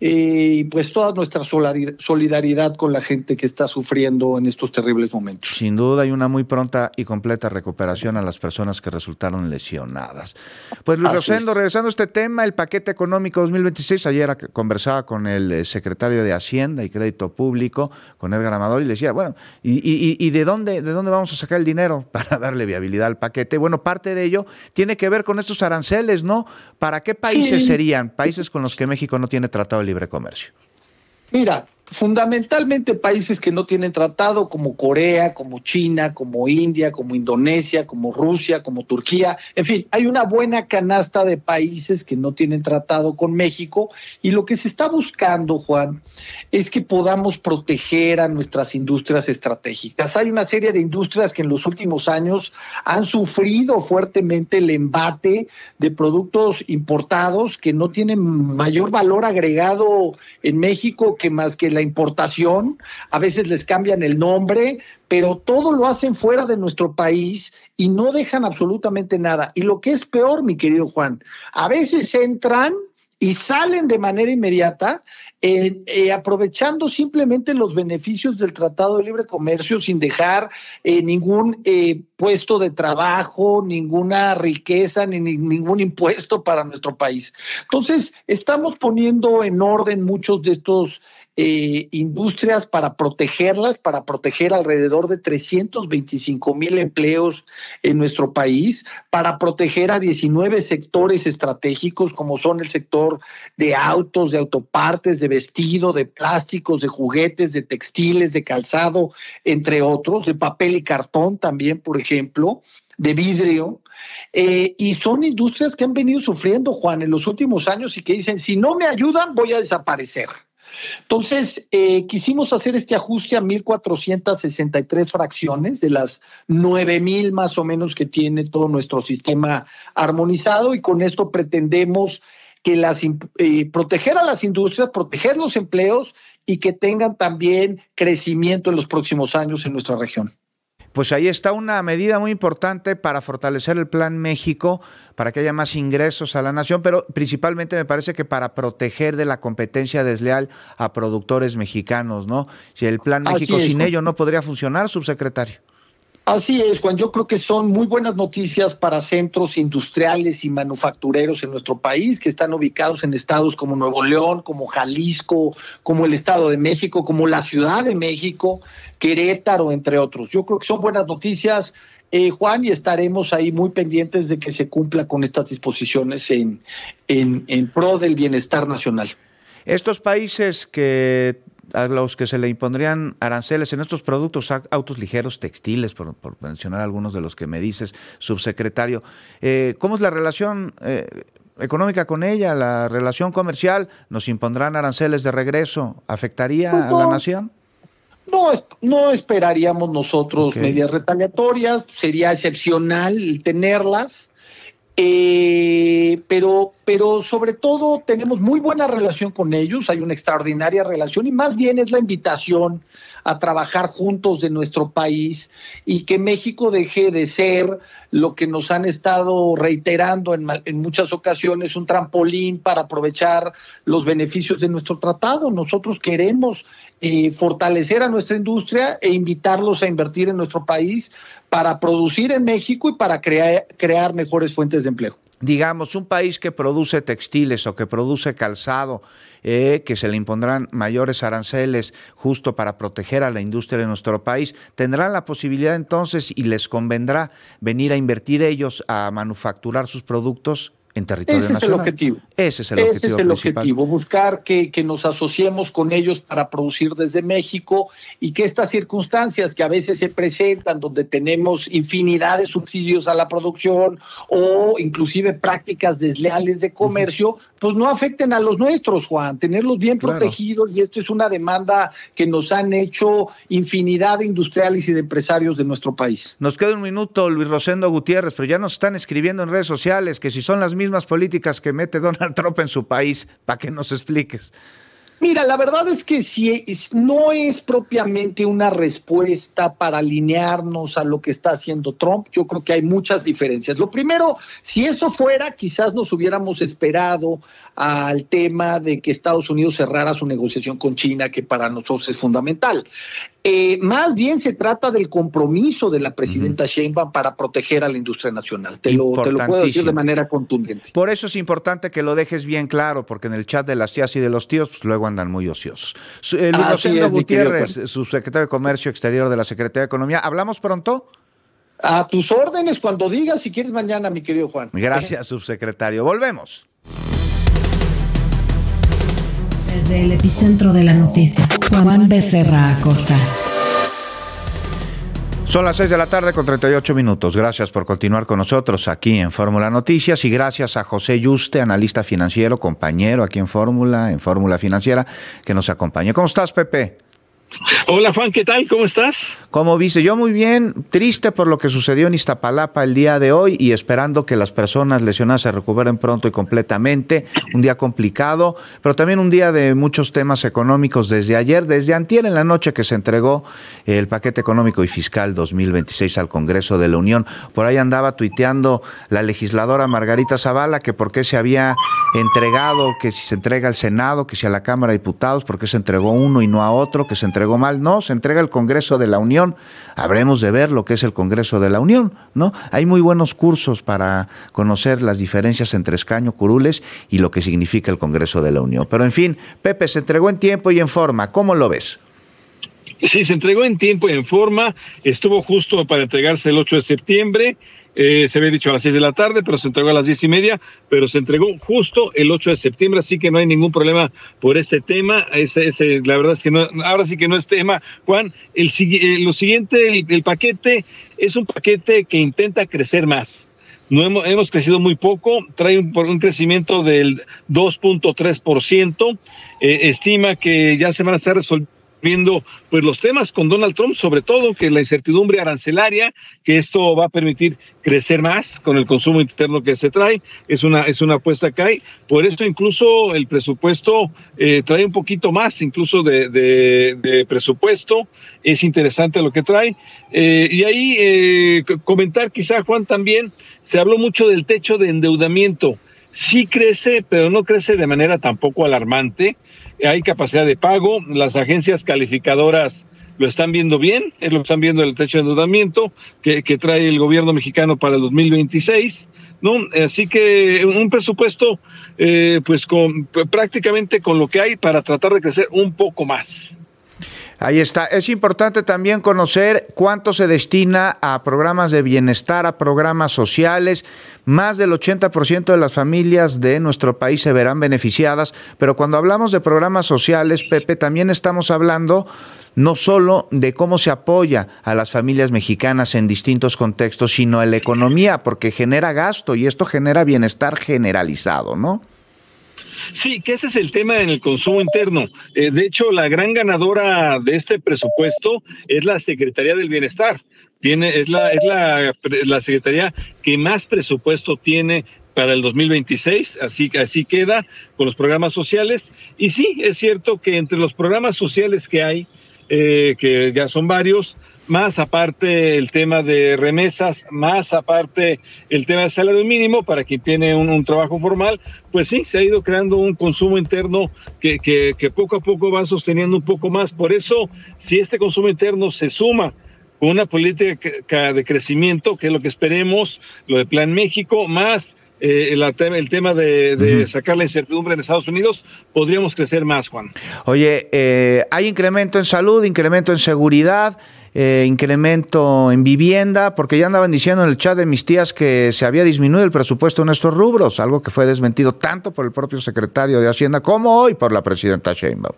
[SPEAKER 20] Y eh, pues toda nuestra solidaridad con la gente que está sufriendo en estos terribles momentos.
[SPEAKER 5] Sin duda, y una muy pronta y completa recuperación a las personas que resultaron lesionadas. Pues Luis Rosendo, regresando a este tema, el paquete económico dos mil veintiséis, ayer conversaba con el secretario de Hacienda y Crédito Público, con Edgar Amador, y le decía, bueno, ¿y, y, y de dónde, de dónde vamos a sacar el dinero para darle viabilidad al paquete? Bueno, parte de ello tiene que ver con estos aranceles, ¿no? ¿Para qué países sí. serían? Países con los que México no tiene tratado de libre comercio.
[SPEAKER 20] Mira, fundamentalmente países que no tienen tratado, como Corea, como China, como India, como Indonesia, como Rusia, como Turquía. En fin, hay una buena canasta de países que no tienen tratado con México, y lo que se está buscando, Juan, es que podamos proteger a nuestras industrias estratégicas. Hay una serie de industrias que en los últimos años han sufrido fuertemente el embate de productos importados que no tienen mayor valor agregado en México que más que la importación. A veces les cambian el nombre, pero todo lo hacen fuera de nuestro país y no dejan absolutamente nada. Y lo que es peor, mi querido Juan, a veces entran y salen de manera inmediata, eh, eh, aprovechando simplemente los beneficios del Tratado de Libre Comercio sin dejar eh, ningún eh, puesto de trabajo, ninguna riqueza, ni, ni ningún impuesto para nuestro país. Entonces, estamos poniendo en orden muchos de estos Eh, industrias para protegerlas, para proteger alrededor de trescientos veinticinco mil empleos en nuestro país, para proteger a diecinueve sectores estratégicos como son el sector de autos, de autopartes, de vestido, de plásticos, de juguetes, de textiles, de calzado, entre otros, de papel y cartón también, por ejemplo, de vidrio, eh, y son industrias que han venido sufriendo, Juan, en los últimos años y que dicen, si no me ayudan, voy a desaparecer. Entonces, eh, quisimos hacer este ajuste a mil cuatrocientas sesenta y tres fracciones de las nueve mil más o menos que tiene todo nuestro sistema armonizado, y con esto pretendemos que las eh, proteger a las industrias, proteger los empleos y que tengan también crecimiento en los próximos años en nuestra región.
[SPEAKER 5] Pues ahí está una medida muy importante para fortalecer el Plan México, para que haya más ingresos a la nación, pero principalmente me parece que para proteger de la competencia desleal a productores mexicanos, ¿no? Si el Plan México sin ello no podría funcionar, subsecretario.
[SPEAKER 20] Así es, Juan. Yo creo que son muy buenas noticias para centros industriales y manufactureros en nuestro país, que están ubicados en estados como Nuevo León, como Jalisco, como el Estado de México, como la Ciudad de México, Querétaro, entre otros. Yo creo que son buenas noticias, eh, Juan, y estaremos ahí muy pendientes de que se cumpla con estas disposiciones en, en, en pro del bienestar nacional.
[SPEAKER 5] Estos países que a los que se le impondrían aranceles en estos productos, autos ligeros, textiles, por, por mencionar algunos de los que me dices, subsecretario, eh, ¿cómo es la relación eh, económica con ella, la relación comercial? ¿Nos impondrán aranceles de regreso? ¿Afectaría pues no, a la nación?
[SPEAKER 20] No, no esperaríamos nosotros okay. medidas retaliatorias, sería excepcional tenerlas. Eh, pero, pero sobre todo tenemos muy buena relación con ellos, hay una extraordinaria relación y más bien es la invitación a trabajar juntos de nuestro país y que México deje de ser lo que nos han estado reiterando en, en muchas ocasiones, un trampolín para aprovechar los beneficios de nuestro tratado. Nosotros queremos eh, fortalecer a nuestra industria e invitarlos a invertir en nuestro país para producir en México y para crear, crear mejores fuentes de empleo.
[SPEAKER 5] digamos, un país que produce textiles o que produce calzado, eh, que se le impondrán mayores aranceles justo para proteger a la industria de nuestro país, tendrán la posibilidad entonces y les convendrá venir a invertir ellos a manufacturar sus productos en territorio
[SPEAKER 20] Ese
[SPEAKER 5] nacional.
[SPEAKER 20] Es el objetivo.
[SPEAKER 5] Ese es el
[SPEAKER 20] Ese
[SPEAKER 5] objetivo.
[SPEAKER 20] es el
[SPEAKER 5] principal.
[SPEAKER 20] objetivo, buscar que, que nos asociemos con ellos para producir desde México y que estas circunstancias que a veces se presentan, donde tenemos infinidad de subsidios a la producción o inclusive prácticas desleales de comercio, pues no afecten a los nuestros, Juan, tenerlos bien
[SPEAKER 5] Claro.
[SPEAKER 20] protegidos, y esto es una demanda que nos han hecho infinidad de industriales y de empresarios de nuestro país.
[SPEAKER 5] Nos queda un minuto, Luis Rosendo Gutiérrez, pero ya nos están escribiendo en redes sociales que si son las mismas políticas que mete Donald Trump en su país, para que nos expliques.
[SPEAKER 20] Mira, la verdad es que si es, no es propiamente una respuesta para alinearnos a lo que está haciendo Trump. Yo creo que hay muchas diferencias. Lo primero, si eso fuera, quizás nos hubiéramos esperado al tema de que Estados Unidos cerrara su negociación con China, que para nosotros es fundamental. Eh, más bien se trata del compromiso de la presidenta uh-huh. Sheinbaum para proteger a la industria nacional. Te lo, te lo puedo decir de manera contundente.
[SPEAKER 5] Por eso es importante que lo dejes bien claro, porque en el chat de las tías y de los tíos, pues luego andan muy ociosos. Eh, Luis Rosendo Gutiérrez, subsecretario de Comercio Exterior de la Secretaría de Economía. ¿Hablamos pronto?
[SPEAKER 20] A tus órdenes, cuando digas, si quieres mañana, mi querido Juan.
[SPEAKER 5] Gracias, subsecretario. Volvemos.
[SPEAKER 4] Desde el epicentro de la noticia, Juan Becerra Acosta.
[SPEAKER 5] Son las seis de la tarde con treinta y ocho minutos. Gracias por continuar con nosotros aquí en Fórmula Noticias y gracias a José Yuste, analista financiero, compañero aquí en Fórmula, en Fórmula Financiera, que nos acompaña. ¿Cómo estás, Pepe?
[SPEAKER 21] Hola, Juan, ¿qué tal? ¿Cómo estás?
[SPEAKER 5] ¿Cómo viste? Yo muy bien, triste por lo que sucedió en Iztapalapa el día de hoy y esperando que las personas lesionadas se recuperen pronto y completamente. Un día complicado, pero también un día de muchos temas económicos desde ayer, desde antier en la noche que se entregó el paquete económico y fiscal dos mil veintiséis al Congreso de la Unión. Por ahí andaba tuiteando la legisladora Margarita Zavala que por qué se había entregado, que si se entrega al Senado, que si a la Cámara de Diputados, por qué se entregó uno y no a otro, que se entregó mal. No, se entrega al Congreso de la Unión. Habremos de ver lo que es el Congreso de la Unión, ¿no? Hay muy buenos cursos para conocer las diferencias entre escaño, curules y lo que significa el Congreso de la Unión. Pero en fin, Pepe, se entregó en tiempo y en forma. ¿Cómo lo ves?
[SPEAKER 21] Sí, se entregó en tiempo y en forma. Estuvo justo para entregarse el ocho de septiembre. Eh, se había dicho a las seis de la tarde, pero se entregó a las diez y media, pero se entregó justo el ocho de septiembre, así que no hay ningún problema por este tema. Ese, ese, la verdad es que no, ahora sí que no es tema, Juan. El, eh, lo siguiente, el, el paquete es un paquete que intenta crecer más. No hemos, hemos crecido muy poco, trae un, un crecimiento del dos punto tres por ciento, eh, estima que ya se van a estar resolviendo viendo pues los temas con Donald Trump, sobre todo que la incertidumbre arancelaria, que esto va a permitir crecer más con el consumo interno que se trae, es una es una apuesta que hay. Por eso incluso el presupuesto eh, trae un poquito más, incluso de, de, de presupuesto, es interesante lo que trae. Eh, y ahí eh, comentar quizá, Juan, también se habló mucho del techo de endeudamiento. Sí crece, pero no crece de manera tampoco alarmante. Hay capacidad de pago, las agencias calificadoras lo están viendo bien, es lo que están viendo el techo de endeudamiento que, que trae el gobierno mexicano para el dos mil veintiséis, ¿no? Así que un presupuesto eh, pues con prácticamente con lo que hay para tratar de crecer un poco más.
[SPEAKER 5] Ahí está. Es importante también conocer cuánto se destina a programas de bienestar, a programas sociales. Más del ochenta por ciento de las familias de nuestro país se verán beneficiadas, pero cuando hablamos de programas sociales, Pepe, también estamos hablando no solo de cómo se apoya a las familias mexicanas en distintos contextos, sino a la economía, porque genera gasto y esto genera bienestar generalizado, ¿no?
[SPEAKER 21] Sí, que ese es el tema en el consumo interno. Eh, de hecho, la gran ganadora de este presupuesto es la Secretaría del Bienestar. Tiene, es la, es la, la Secretaría que más presupuesto tiene para el dos mil veintiséis, así, así queda con los programas sociales. Y sí, es cierto que entre los programas sociales que hay, eh, que ya son varios, más aparte el tema de remesas, más aparte el tema de salario mínimo para quien tiene un, un trabajo formal, pues sí, se ha ido creando un consumo interno que, que, que poco a poco va sosteniendo un poco más. Por eso, si este consumo interno se suma con una política de crecimiento, que es lo que esperemos, lo de Plan México, más eh, la te- el tema de, de uh-huh. sacar la incertidumbre en Estados Unidos, podríamos crecer más, Juan.
[SPEAKER 5] Oye, eh, hay incremento en salud, incremento en seguridad, eh, incremento en vivienda, porque ya andaban diciendo en el chat de mis tías que se había disminuido el presupuesto en estos rubros, algo que fue desmentido tanto por el propio secretario de Hacienda como hoy por la presidenta Sheinbaum.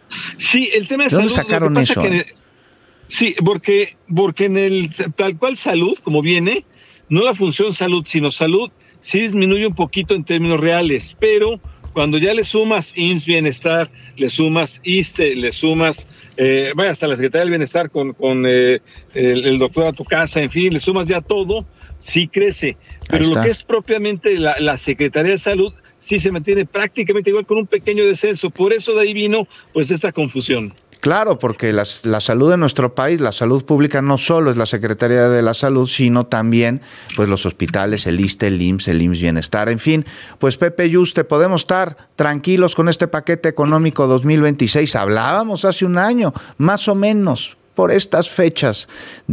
[SPEAKER 21] Sí, el tema de,
[SPEAKER 5] ¿De dónde
[SPEAKER 21] salud,
[SPEAKER 5] sacaron eso?
[SPEAKER 21] Que, eh? Sí, porque, porque en el tal cual salud, como viene, no la función salud, sino salud, sí disminuye un poquito en términos reales, pero cuando ya le sumas I M S S Bienestar, le sumas ISSSTE, le sumas, eh, vaya, hasta la Secretaría del Bienestar con, con eh, el, el doctor a tu casa, en fin, le sumas ya todo, sí crece. Pero lo que es propiamente la, la Secretaría de Salud, sí se mantiene prácticamente igual, con un pequeño descenso. Por eso de ahí vino pues esta confusión.
[SPEAKER 5] Claro, porque la, la salud de nuestro país, la salud pública no solo es la Secretaría de la Salud, sino también pues los hospitales, el ISSSTE, el I M S S, el I M S S Bienestar, en fin. Pues Pepe Yuste, podemos estar tranquilos con este paquete económico dos mil veintiséis. Hablábamos hace un año, más o menos, por estas fechas,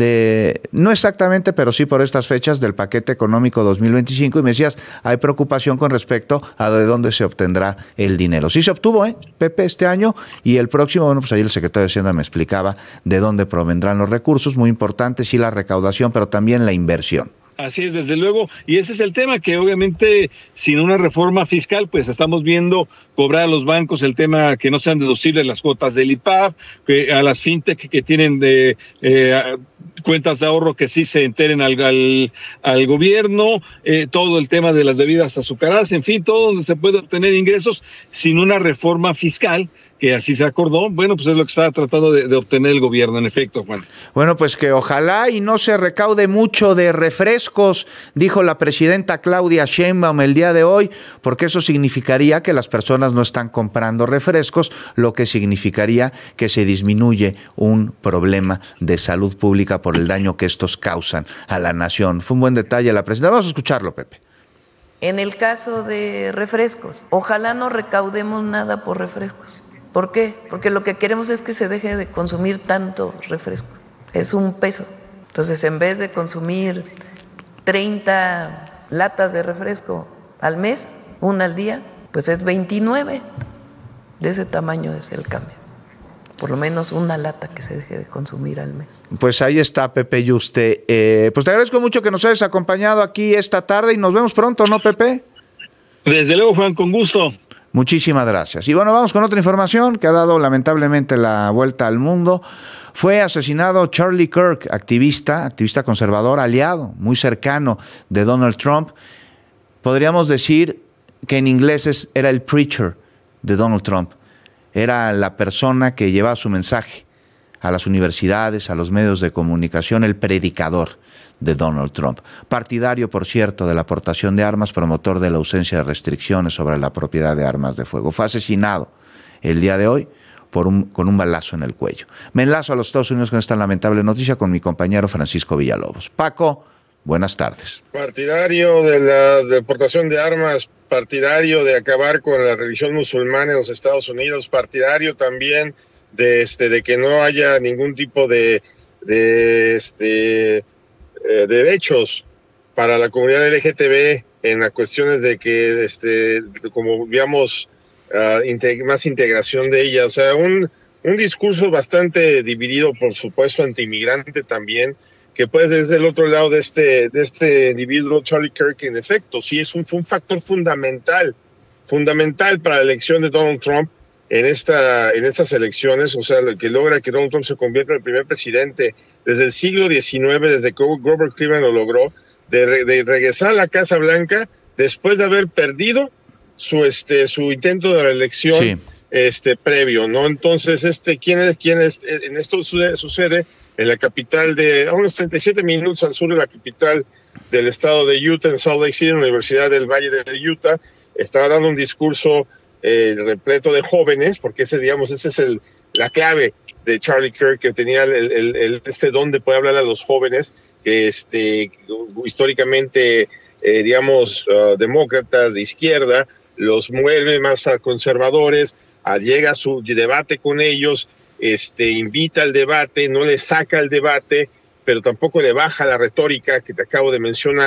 [SPEAKER 5] de no exactamente, pero sí por estas fechas del paquete económico dos mil veinticinco, y me decías, hay preocupación con respecto a de dónde se obtendrá el dinero. Sí se obtuvo, ¿eh, Pepe, este año, y el próximo, bueno, pues ahí el secretario de Hacienda me explicaba de dónde provendrán los recursos, muy importante, sí la recaudación, pero también la inversión.
[SPEAKER 21] Así es, desde luego, y ese es el tema, que obviamente sin una reforma fiscal, pues estamos viendo cobrar a los bancos el tema que no sean deducibles las cuotas del I P A B, que a las fintech que tienen de eh, cuentas de ahorro que sí se enteren al, al, al gobierno, eh, todo el tema de las bebidas azucaradas, en fin, todo donde se puede obtener ingresos sin una reforma fiscal, que así se acordó. Bueno, pues es lo que está tratando de, de obtener el gobierno, en efecto, Juan.
[SPEAKER 5] Bueno, pues que ojalá y no se recaude mucho de refrescos, dijo la presidenta Claudia Sheinbaum el día de hoy, porque eso significaría que las personas no están comprando refrescos, lo que significaría que se disminuye un problema de salud pública por el daño que estos causan a la nación. Fue un buen detalle la presidenta. Vamos a escucharlo, Pepe.
[SPEAKER 11] En el caso de refrescos, ojalá no recaudemos nada por refrescos. ¿Por qué? Porque lo que queremos es que se deje de consumir tanto refresco. Es un peso. Entonces, en vez de consumir treinta latas de refresco al mes, una al día, pues es veintinueve. De ese tamaño es el cambio. Por lo menos una lata que se deje de consumir al mes.
[SPEAKER 5] Pues ahí está, Pepe Yuste. Eh, pues te agradezco mucho que nos hayas acompañado aquí esta tarde y nos vemos pronto, ¿no, Pepe?
[SPEAKER 21] Desde luego, Juan, con gusto.
[SPEAKER 5] Muchísimas gracias. Y bueno, vamos con otra información que ha dado lamentablemente la vuelta al mundo. Fue asesinado Charlie Kirk, activista, activista conservador, aliado, muy cercano de Donald Trump. Podríamos decir que en inglés es, era el preacher de Donald Trump. Era la persona que llevaba su mensaje a las universidades, a los medios de comunicación, el predicador de Donald Trump. Partidario, por cierto, de la aportación de armas, promotor de la ausencia de restricciones sobre la propiedad de armas de fuego. Fue asesinado el día de hoy por un, con un balazo en el cuello. Me enlazo a los Estados Unidos con esta lamentable noticia con mi compañero Francisco Villalobos. Paco, buenas tardes.
[SPEAKER 1] Partidario de la deportación de armas, partidario de acabar con la religión musulmana en los Estados Unidos, partidario también de, este, de que no haya ningún tipo de... de este, Eh, derechos para la comunidad L G T B en las cuestiones de que, este, como veamos, uh, integ- más integración de ella. O sea, un, un discurso bastante dividido, por supuesto, anti-inmigrante también, que puede ser desde el otro lado de este, de este individuo, Charlie Kirk, en efecto, sí es un, fue un factor fundamental, fundamental para la elección de Donald Trump en, esta, en estas elecciones, o sea, lo que logra que Donald Trump se convierta en el primer presidente desde el siglo diecinueve, desde que Grover Cleveland lo logró, de, re, de regresar a la Casa Blanca después de haber perdido su este su intento de reelección sí. este previo, ¿no? Entonces, este quién es quién es en esto sucede, sucede en la capital de a unos treinta y siete minutos al sur de la capital del estado de Utah, en Salt Lake City, en la Universidad del Valle de Utah. Estaba dando un discurso eh, repleto de jóvenes, porque ese digamos ese es el la clave de Charlie Kirk, que tenía el, el, el, este don de poder hablar a los jóvenes, que este, históricamente, eh, digamos, uh, demócratas de izquierda, los mueve más a conservadores, a, llega a su debate con ellos, este, invita al debate, no le saca el debate, pero tampoco le baja la retórica que te acabo de mencionar,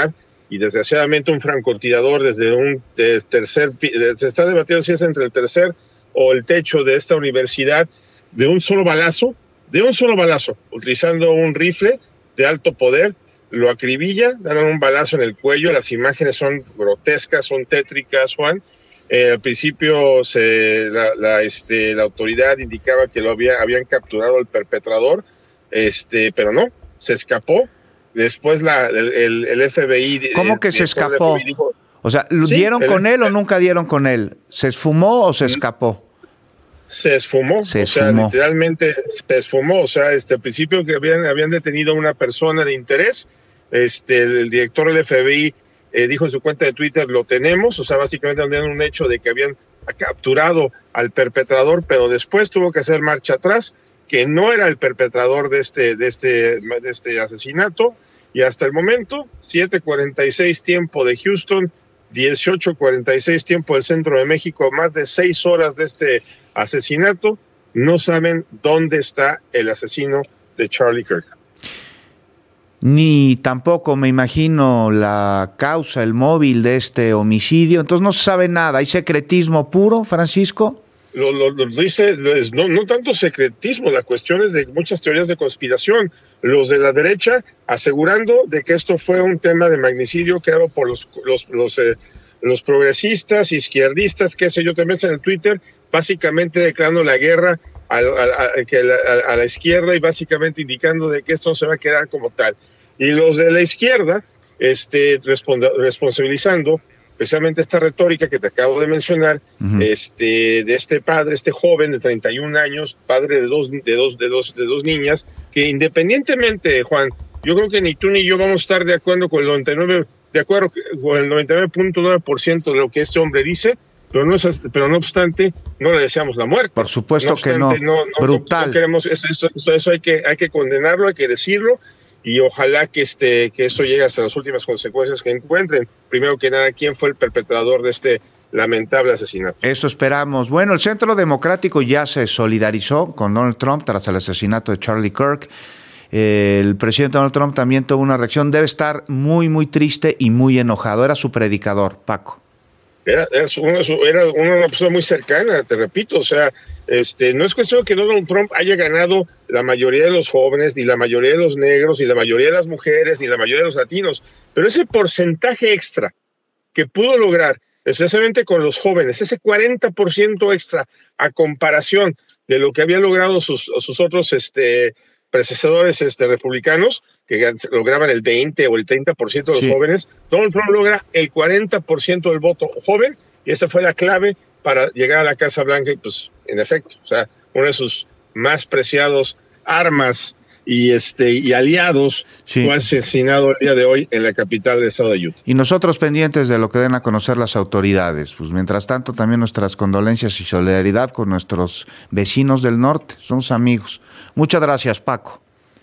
[SPEAKER 1] y desgraciadamente un francotirador desde un de tercer, se está debatiendo si es entre el tercer o el techo de esta universidad, de un solo balazo, de un solo balazo, utilizando un rifle de alto poder, lo acribilla, dan un balazo en el cuello. Las imágenes son grotescas, son tétricas, Juan. Eh, al principio se, la, la, este, la autoridad indicaba que lo había, habían capturado al perpetrador, este, pero no, se escapó. Después la, el, el, el F B I...
[SPEAKER 5] ¿Cómo que se escapó? Dijo, o sea, ¿lo sí, ¿dieron el, con él o nunca dieron con él? ¿Se esfumó o se escapó?
[SPEAKER 1] Se esfumó, se esfumó. O sea, literalmente se esfumó. O sea, este, al principio que habían, habían detenido a una persona de interés, este, el, el director del F B I eh, dijo en su cuenta de Twitter, lo tenemos. O sea, básicamente tenían un hecho de que habían capturado al perpetrador, pero después tuvo que hacer marcha atrás, que no era el perpetrador de este, de este, de este asesinato. Y hasta el momento, siete cuarenta y seis tiempo de Houston, dieciocho cuarenta y seis tiempo del centro de México, más de seis horas de este asesinato, no saben dónde está el asesino de Charlie Kirk.
[SPEAKER 5] Ni tampoco me imagino la causa, el móvil de este homicidio, entonces no se sabe nada. ¿Hay secretismo puro, Francisco?
[SPEAKER 1] Lo, lo, lo dice, no, no tanto secretismo, la cuestión es de muchas teorías de conspiración. Los de la derecha asegurando de que esto fue un tema de magnicidio creado por los, los, los, eh, los progresistas, izquierdistas, qué sé yo, también en el Twitter, básicamente declarando la guerra a, a, a, a, a la izquierda y básicamente indicando de que esto se va a quedar como tal. Y los de la izquierda este, responda, responsabilizando especialmente esta retórica que te acabo de mencionar, uh-huh. este, de este padre, este joven de treinta y un años, padre de dos, de dos, de dos, de dos niñas, que independientemente, Juan, yo creo que ni tú ni yo vamos a estar de acuerdo con el noventa y nueve, de acuerdo con el noventa y nueve punto nueve por ciento de lo que este hombre dice, pero no, pero no obstante, no le deseamos la muerte.
[SPEAKER 5] Por supuesto
[SPEAKER 1] no
[SPEAKER 5] que no.
[SPEAKER 1] no, no
[SPEAKER 5] Brutal.
[SPEAKER 1] No, no queremos eso, eso, eso, eso hay que, hay que condenarlo, hay que decirlo. Y ojalá que, este, que esto llegue hasta las últimas consecuencias que encuentren. Primero que nada, ¿quién fue el perpetrador de este lamentable asesinato?
[SPEAKER 5] Eso esperamos. Bueno, el Centro Democrático ya se solidarizó con Donald Trump tras el asesinato de Charlie Kirk. Eh, el presidente Donald Trump también tuvo una reacción. Debe estar muy, muy triste y muy enojado. Era su predicador, Paco.
[SPEAKER 1] Era, era, una, era una persona muy cercana, te repito, o sea, este, no es cuestión que Donald Trump haya ganado la mayoría de los jóvenes, ni la mayoría de los negros, ni la mayoría de las mujeres, ni la mayoría de los latinos, pero ese porcentaje extra que pudo lograr, especialmente con los jóvenes, ese cuarenta por ciento extra a comparación de lo que habían logrado sus, sus otros este, predecesores este, republicanos, que lograban el veinte o el treinta por ciento de los sí. jóvenes, Donald Trump logra el cuarenta por ciento del voto joven, y esa fue la clave para llegar a la Casa Blanca, y pues, en efecto, o sea, uno de sus más preciados armas y este y aliados sí. fue asesinado el día de hoy en la capital del estado de Utah.
[SPEAKER 5] Y nosotros pendientes de lo que den a conocer las autoridades. Pues mientras tanto, también nuestras condolencias y solidaridad con nuestros vecinos del norte, somos amigos. Muchas gracias, Paco.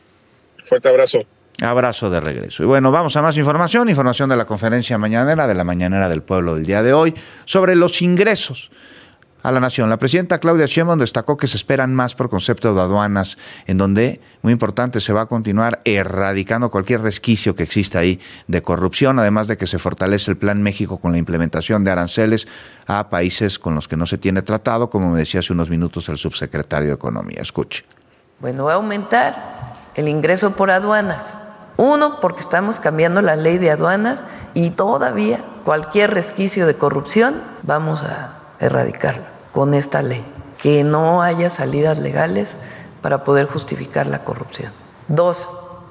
[SPEAKER 1] Fuerte abrazo.
[SPEAKER 5] Abrazo de regreso. Y bueno, vamos a más información, información de la conferencia mañanera, de la mañanera del pueblo del día de hoy, sobre los ingresos a la nación. La presidenta Claudia Sheinbaum destacó que se esperan más por concepto de aduanas, en donde, muy importante, se va a continuar erradicando cualquier resquicio que exista ahí de corrupción, además de que se fortalece el Plan México con la implementación de aranceles a países con los que no se tiene tratado, como me decía hace unos minutos el subsecretario de Economía. Escuche.
[SPEAKER 11] Bueno, va a aumentar el ingreso por aduanas. Uno, porque estamos cambiando la ley de aduanas y todavía cualquier resquicio de corrupción vamos a erradicarlo con esta ley. Que no haya salidas legales para poder justificar la corrupción. Dos,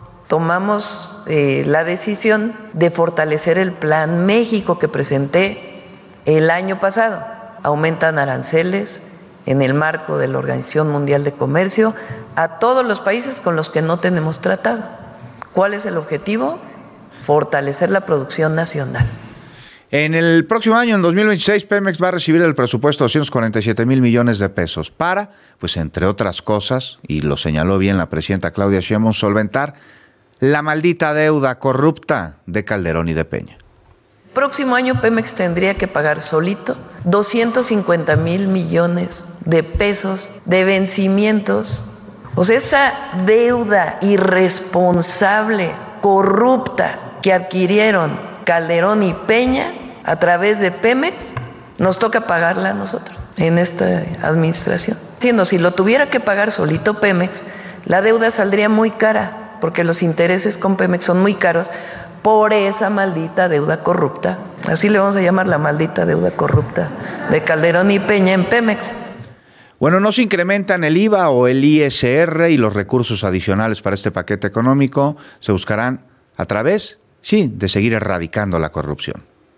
[SPEAKER 11] tomamos eh, la decisión de fortalecer el Plan México que presenté el año pasado. Aumentan aranceles en el marco de la Organización Mundial de Comercio a todos los países con los que no tenemos tratado. ¿Cuál es el objetivo? Fortalecer la producción nacional.
[SPEAKER 5] En el próximo año, en dos mil veintiséis, Pemex va a recibir el presupuesto de doscientos cuarenta y siete mil millones de pesos para, pues entre otras cosas, y lo señaló bien la presidenta Claudia Sheinbaum, solventar la maldita deuda corrupta de Calderón y de Peña.
[SPEAKER 11] Próximo año Pemex tendría que pagar solito doscientos cincuenta mil millones de pesos de vencimientos. O sea, esa deuda irresponsable, corrupta que adquirieron Calderón y Peña, a través de Pemex, nos toca pagarla a nosotros en esta administración. Siendo, si lo tuviera que pagar solito Pemex, la deuda saldría muy cara, porque los intereses con Pemex son muy caros por esa maldita deuda corrupta. Así le vamos a llamar, la maldita deuda corrupta de Calderón y Peña en Pemex.
[SPEAKER 5] Bueno, no se incrementan el I V A o el I S R y los recursos adicionales para este paquete económico se buscarán a través, sí, de seguir erradicando la corrupción.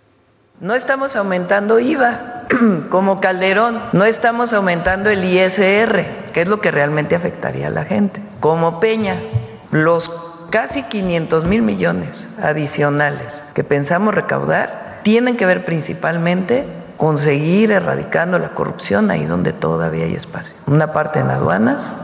[SPEAKER 11] No estamos aumentando I V A, como Calderón. No estamos aumentando el I S R, que es lo que realmente afectaría a la gente. Como Peña, los casi quinientos mil millones adicionales que pensamos recaudar tienen que ver principalmente con seguir erradicando la corrupción ahí donde todavía hay espacio. Una parte en aduanas.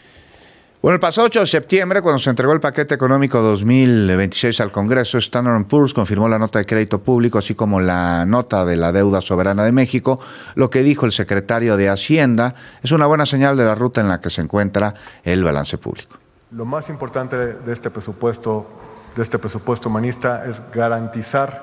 [SPEAKER 5] Bueno, el pasado ocho de septiembre, cuando se entregó el paquete económico dos mil veintiséis al Congreso, Standard and Poor's confirmó la nota de crédito público, así como la nota de la deuda soberana de México. Lo que dijo el secretario de Hacienda es una buena señal de la ruta en la que se encuentra el balance público.
[SPEAKER 10] Lo más importante de este presupuesto, de este presupuesto humanista, es garantizar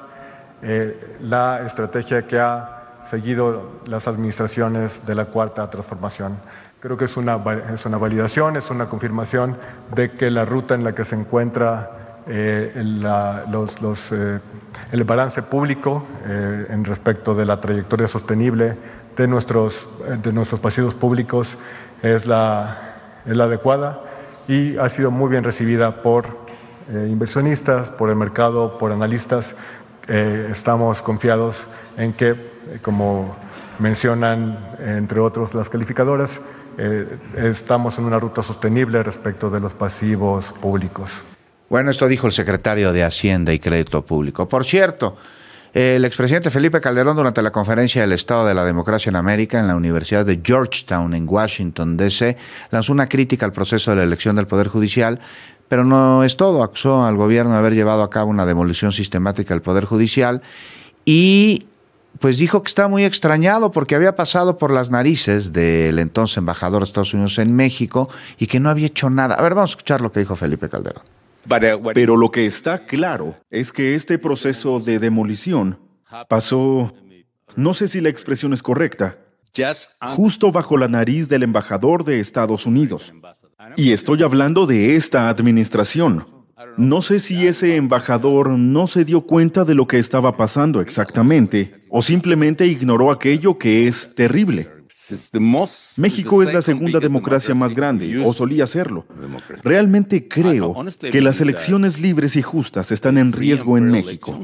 [SPEAKER 10] eh, la estrategia que ha seguido las administraciones de la Cuarta Transformación. Creo que es una, es una validación, es una confirmación de que la ruta en la que se encuentra eh, la, los, los, eh, el balance público eh, en respecto de la trayectoria sostenible de nuestros, de nuestros pasivos públicos es la, es la adecuada y ha sido muy bien recibida por eh, inversionistas, por el mercado, por analistas. Eh, estamos confiados en que, eh, como mencionan entre otros las calificadoras, Eh, estamos en una ruta sostenible respecto de los pasivos públicos.
[SPEAKER 5] Bueno, esto dijo el secretario de Hacienda y Crédito Público. Por cierto, el expresidente Felipe Calderón, durante la conferencia del Estado de la Democracia en América en la Universidad de Georgetown en Washington, D C, lanzó una crítica al proceso de la elección del Poder Judicial, pero no es todo. Acusó al gobierno de haber llevado a cabo una demolición sistemática del Poder Judicial y pues dijo que está muy extrañado porque había pasado por las narices del entonces embajador de Estados Unidos en México y que no había hecho nada. A ver, vamos a escuchar lo que dijo Felipe Calderón.
[SPEAKER 2] Pero lo que está claro es que este proceso de demolición pasó, no sé si la expresión es correcta, justo bajo la nariz del embajador de Estados Unidos. Y estoy hablando de esta administración. No sé si ese embajador no se dio cuenta de lo que estaba pasando exactamente o simplemente ignoró aquello que es terrible. México es la segunda democracia más grande, o solía serlo. Realmente creo que las elecciones libres y justas están en riesgo en México.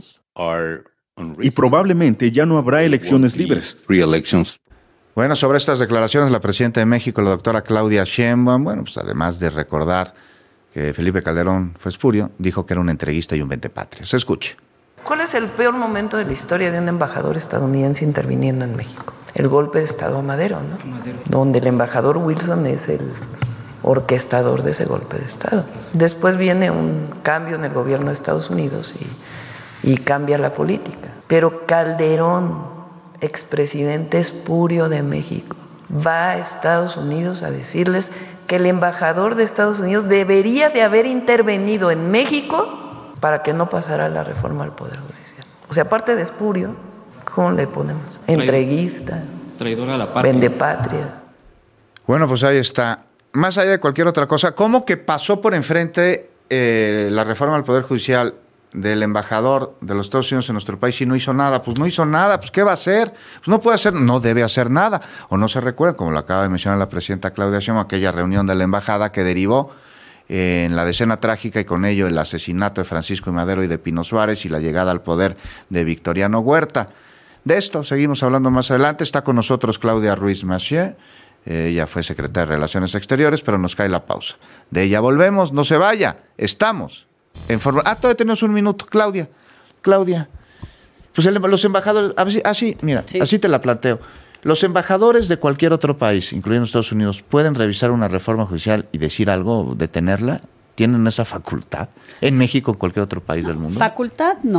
[SPEAKER 2] Y probablemente ya no habrá elecciones libres.
[SPEAKER 5] Bueno, sobre estas declaraciones, la presidenta de México, la doctora Claudia Sheinbaum, bueno, pues además de recordar que Felipe Calderón fue espurio, dijo que era un entreguista y un vendepatrias. Se escuche.
[SPEAKER 11] ¿Cuál es el peor momento de la historia de un embajador estadounidense interviniendo en México? El golpe de Estado a Madero, ¿no? Madero. Donde el embajador Wilson es el orquestador de ese golpe de Estado. Después viene un cambio en el gobierno de Estados Unidos y, y cambia la política. Pero Calderón, expresidente espurio de México, va a Estados Unidos a decirles que el embajador de Estados Unidos debería de haber intervenido en México para que no pasara la reforma al Poder Judicial. O sea, aparte de espurio, ¿cómo le ponemos? Entreguista,
[SPEAKER 22] traidor a la patria,
[SPEAKER 11] vendepatria.
[SPEAKER 5] Bueno, pues ahí está. Más allá de cualquier otra cosa, ¿cómo que pasó por enfrente eh, la reforma al Poder Judicial del embajador de los Estados Unidos en nuestro país y no hizo nada? Pues no hizo nada, pues ¿qué va a hacer? Pues no puede hacer, no debe hacer nada. O no se recuerda, como lo acaba de mencionar la presidenta Claudia Sheinbaum, aquella reunión de la embajada que derivó eh, en la decena trágica y con ello el asesinato de Francisco I. Madero y de Pino Suárez y la llegada al poder de Victoriano Huerta. De esto seguimos hablando más adelante. Está con nosotros Claudia Ruiz Massieu. Eh, ella fue secretaria de Relaciones Exteriores, pero nos cae la pausa. De ella volvemos, no se vaya, estamos en forma... Ah, todavía tenemos un minuto, Claudia. Claudia, pues el, los embajadores, así, así mira, sí. así te la planteo. Los embajadores de cualquier otro país, incluyendo Estados Unidos, ¿pueden revisar una reforma judicial y decir algo, detenerla? ¿Tienen esa facultad? ¿En México o en cualquier otro país del mundo?
[SPEAKER 23] Facultad, no.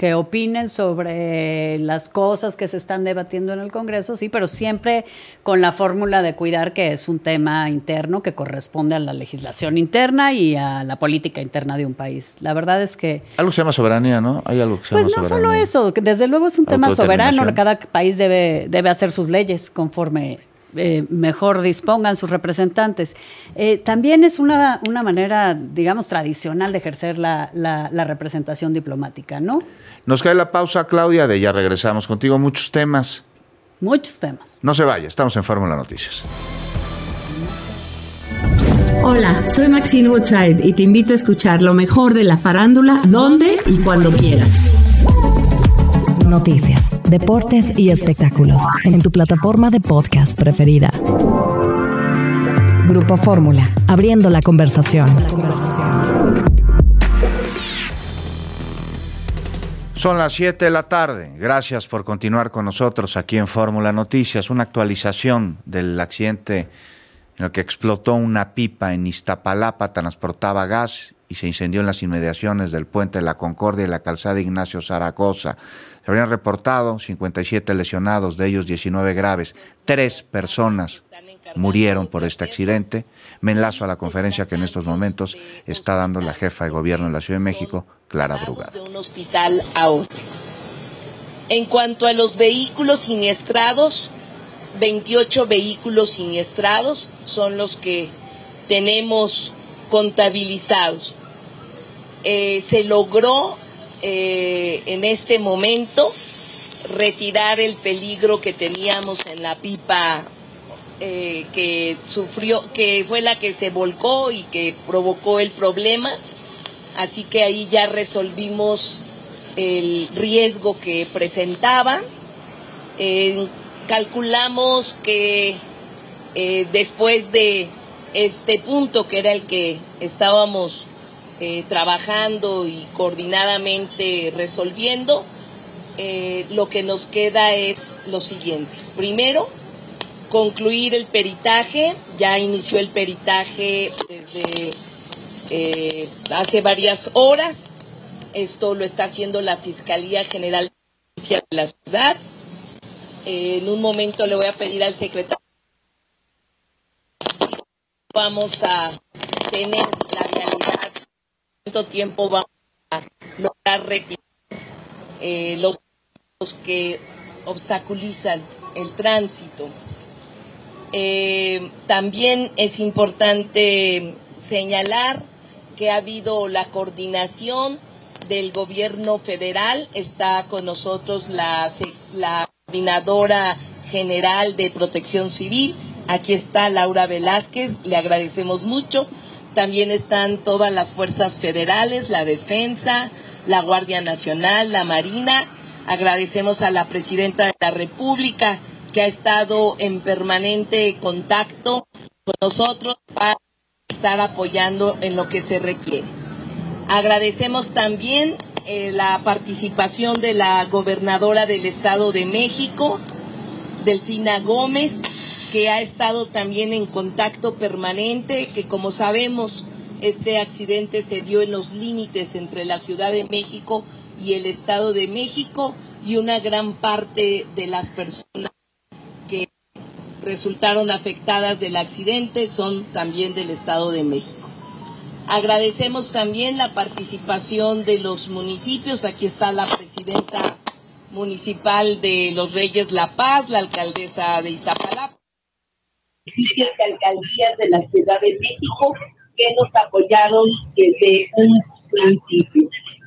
[SPEAKER 6] que opinen sobre las cosas que se están debatiendo en el Congreso, sí, pero siempre con la fórmula de cuidar que es un tema interno que corresponde a la legislación interna y a la política interna de un país. La verdad es que...
[SPEAKER 5] Algo se llama soberanía, ¿no? Hay algo que se
[SPEAKER 6] pues
[SPEAKER 5] llama
[SPEAKER 6] no
[SPEAKER 5] soberanía.
[SPEAKER 6] solo eso, desde luego es un tema soberano, cada país debe, debe hacer sus leyes conforme eh, mejor dispongan sus representantes. Eh, también es una, una manera, digamos, tradicional de ejercer la, la, la representación diplomática, ¿no?
[SPEAKER 5] Nos cae la pausa, Claudia, de ya regresamos contigo. Muchos temas.
[SPEAKER 6] Muchos temas.
[SPEAKER 5] No se vaya, estamos en Fórmula Noticias.
[SPEAKER 22] Hola, soy Maxine Woodside y te invito a escuchar lo mejor de la farándula, donde y cuando quieras.
[SPEAKER 4] Noticias, deportes y espectáculos en tu plataforma de podcast preferida. Grupo Fórmula, abriendo la conversación.
[SPEAKER 5] Son las siete de la tarde. Gracias por continuar con nosotros aquí en Fórmula Noticias. Una actualización del accidente en el que explotó una pipa en Iztapalapa, transportaba gas y se incendió en las inmediaciones del Puente de la Concordia y la calzada Ignacio Zaragoza. Se habrían reportado cincuenta y siete lesionados, de ellos diecinueve graves. Tres personas murieron por este accidente. Me enlazo a la conferencia que en estos momentos está dando la jefa de gobierno de la Ciudad de México, Clara Brugada.
[SPEAKER 8] De un hospital a otro. En cuanto a los vehículos siniestrados, veintiocho vehículos siniestrados son los que tenemos contabilizados. Eh, se logró eh, en este momento retirar el peligro que teníamos en la pipa eh, que sufrió, que fue la que se volcó y que provocó el problema. Así que ahí ya resolvimos el riesgo que presentaba. Eh, calculamos que eh, después de este punto, que era el que estábamos eh, trabajando y coordinadamente resolviendo, eh, lo que nos queda es lo siguiente. Primero, concluir el peritaje. Ya inició el peritaje desde eh, hace varias horas. Esto lo está haciendo la Fiscalía General de la Ciudad. Eh, en un momento le voy a pedir al secretario. Vamos a tener la realidad, cuánto tiempo vamos a lograr retirar eh, los que obstaculizan el tránsito. Eh, también es importante señalar que ha habido la coordinación del gobierno federal. Está con nosotros la, la coordinadora general de Protección Civil. Aquí está Laura Velázquez, le agradecemos mucho. También están todas las fuerzas federales, la Defensa, la Guardia Nacional, la Marina. Agradecemos a la Presidenta de la República, que ha estado en permanente contacto con nosotros para estar apoyando en lo que se requiere. Agradecemos también eh, la participación de la gobernadora del Estado de México, Delfina Gómez, que ha estado también en contacto permanente, que como sabemos, este accidente se dio en los límites entre la Ciudad de México y el Estado de México, y una gran parte de las personas que resultaron afectadas del accidente son también del Estado de México. Agradecemos también la participación de los municipios. Aquí está la presidenta municipal de Los Reyes La Paz, la alcaldesa de Iztapalapa.
[SPEAKER 23] Municipios y alcaldías de la Ciudad de México que nos apoyaron desde un principio.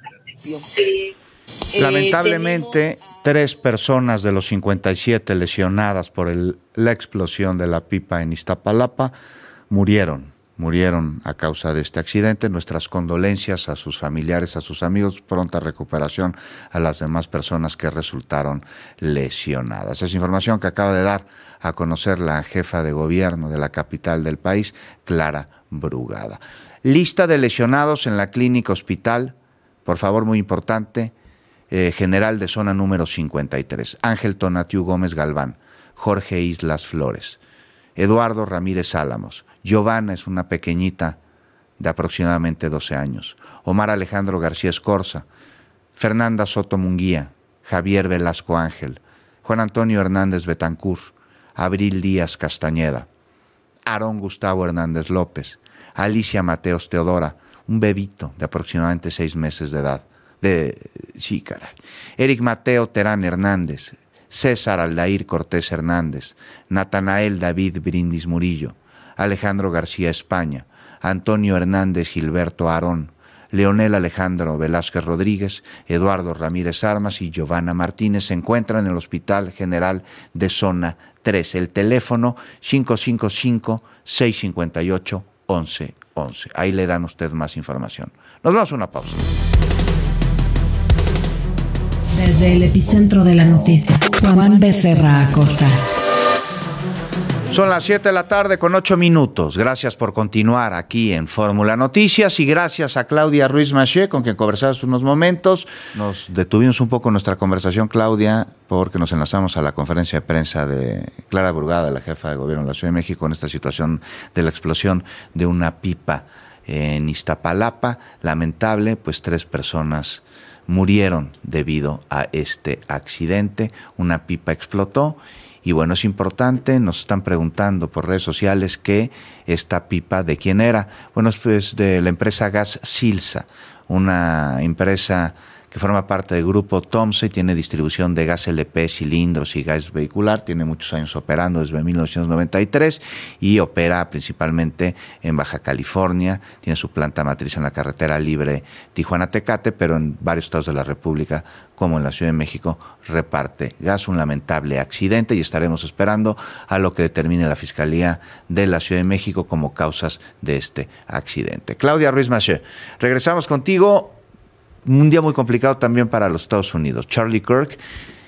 [SPEAKER 5] Eh, Lamentablemente, eh, a... tres personas de los cincuenta y siete lesionadas por el, la explosión de la pipa en Iztapalapa murieron. Murieron a causa de este accidente. Nuestras condolencias a sus familiares, a sus amigos, pronta recuperación a las demás personas que resultaron lesionadas. Es información que acaba de dar a conocer la jefa de gobierno de la capital del país, Clara Brugada. Lista de lesionados en la clínica hospital, por favor, muy importante, eh, general de zona número cincuenta y tres, Ángel Tonatiu Gómez Galván, Jorge Islas Flores, Eduardo Ramírez Álamos, Giovanna es una pequeñita de aproximadamente doce años, Omar Alejandro García Escorza, Fernanda Soto Munguía, Javier Velasco Ángel, Juan Antonio Hernández Betancur, Abril Díaz Castañeda, Aarón Gustavo Hernández López, Alicia Mateos Teodora, un bebito de aproximadamente seis meses de edad, de sí, caray, Eric Mateo Terán Hernández, César Aldair Cortés Hernández, Natanael David Brindis Murillo, Alejandro García España, Antonio Hernández Gilberto Aarón, Leonel Alejandro Velázquez Rodríguez, Eduardo Ramírez Armas y Giovanna Martínez se encuentran en el Hospital General de Zona tres. El teléfono cinco cinco cinco, seis cinco ocho, once once. Ahí le dan a usted más información. Nos vamos a una pausa.
[SPEAKER 4] Desde el epicentro de la noticia, Juan Becerra Acosta.
[SPEAKER 5] Son las siete de la tarde con ocho minutos. Gracias por continuar aquí en Fórmula Noticias y gracias a Claudia Ruiz Massieu, con quien conversaba hace unos momentos. Nos detuvimos un poco en nuestra conversación, Claudia, porque nos enlazamos a la conferencia de prensa de Clara Brugada, la jefa de gobierno de la Ciudad de México, en esta situación de la explosión de una pipa en Iztapalapa. Lamentable, pues tres personas murieron debido a este accidente. Una pipa explotó. Y bueno, es importante, nos están preguntando por redes sociales que esta pipa de quién era. Bueno, es pues de la empresa Gas Silsa, una empresa que forma parte del grupo Tomsa y tiene distribución de gas L P, cilindros y gas vehicular. Tiene muchos años operando desde mil novecientos noventa y tres y opera principalmente en Baja California. Tiene su planta matriz en la carretera libre Tijuana-Tecate, pero en varios estados de la República, como en la Ciudad de México, reparte gas. Un lamentable accidente y estaremos esperando a lo que determine la Fiscalía de la Ciudad de México como causas de este accidente. Claudia Ruiz Massieu, regresamos contigo. Un día muy complicado también para los Estados Unidos. Charlie Kirk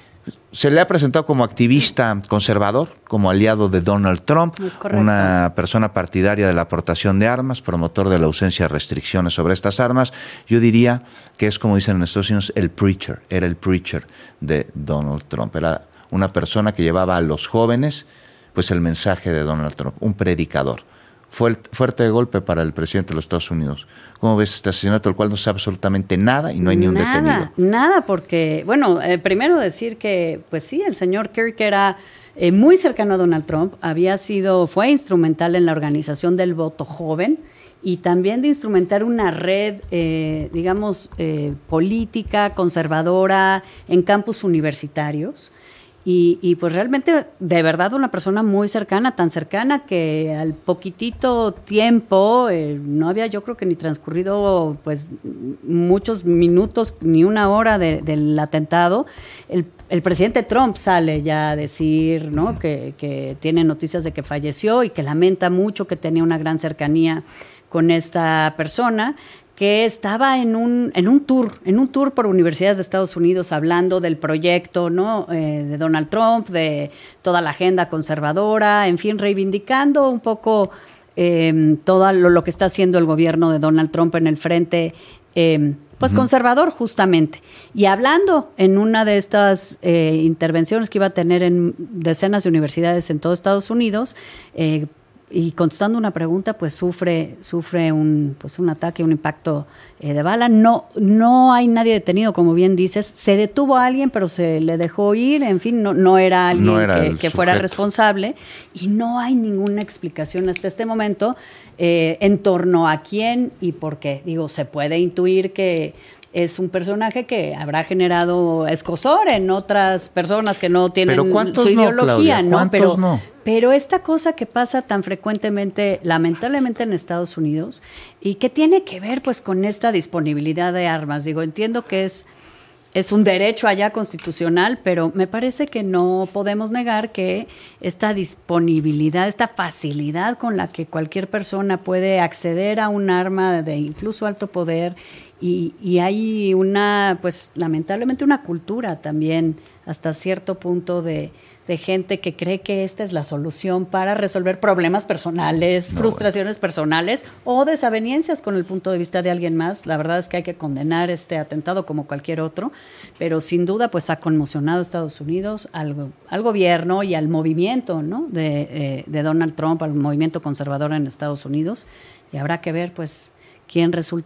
[SPEAKER 5] se le ha presentado como activista conservador, como aliado de Donald Trump, una persona partidaria de la aportación de armas, promotor de la ausencia de restricciones sobre estas armas. Yo diría que es, como dicen en Estados Unidos, el preacher, era el preacher de Donald Trump. Era una persona que llevaba a los jóvenes pues el mensaje de Donald Trump, un predicador. Fue fuerte golpe para el presidente de los Estados Unidos. ¿Cómo ves este asesinato, del cual no se sabe absolutamente nada y no hay ni un
[SPEAKER 6] nada,
[SPEAKER 5] detenido?
[SPEAKER 6] Nada, porque, bueno, eh, primero decir que, pues sí, el señor Kirk era eh, muy cercano a Donald Trump, había sido, fue instrumental en la organización del voto joven y también de instrumentar una red, eh, digamos, eh, política, conservadora en campus universitarios. Y, y pues realmente, de verdad, una persona muy cercana, tan cercana que al poquitito tiempo, eh, no había yo creo que ni transcurrido pues muchos minutos, ni una hora de, del atentado, el, el presidente Trump sale ya a decir, ¿no?, que, que tiene noticias de que falleció y que lamenta mucho, que tenía una gran cercanía con esta persona, que estaba en un en un tour, en un tour por universidades de Estados Unidos hablando del proyecto, ¿no?, eh, de Donald Trump, de toda la agenda conservadora, en fin, reivindicando un poco eh, todo lo, lo que está haciendo el gobierno de Donald Trump en el frente eh, pues uh-huh. conservador, justamente. Y hablando en una de estas eh, intervenciones que iba a tener en decenas de universidades en todo Estados Unidos, eh, y contestando una pregunta, pues sufre sufre un pues un ataque, un impacto eh, de bala. No no hay nadie detenido, como bien dices. Se detuvo a alguien, pero se le dejó ir. En fin, no, no era alguien no era que, que fuera responsable. Y no hay ninguna explicación hasta este momento eh, en torno a quién y por qué. Digo, se puede intuir que es un personaje que habrá generado escozor en otras personas que no tienen su ideología,
[SPEAKER 5] no,
[SPEAKER 6] ¿no? Pero,
[SPEAKER 5] no?
[SPEAKER 6] pero esta cosa que pasa tan frecuentemente, lamentablemente en Estados Unidos, y que tiene que ver pues con esta disponibilidad de armas. Digo, entiendo que es, es un derecho allá constitucional, pero me parece que no podemos negar que esta disponibilidad, esta facilidad con la que cualquier persona puede acceder a un arma de incluso alto poder. Y, y hay una, pues lamentablemente una cultura también hasta cierto punto de, de gente que cree que esta es la solución para resolver problemas personales, no, frustraciones bueno. personales o desavenencias con el punto de vista de alguien más. La verdad es que hay que condenar este atentado como cualquier otro, pero sin duda pues ha conmocionado a Estados Unidos, al, al gobierno y al movimiento, ¿no?, de, eh, de Donald Trump, al movimiento conservador en Estados Unidos, y habrá que ver pues quién resulta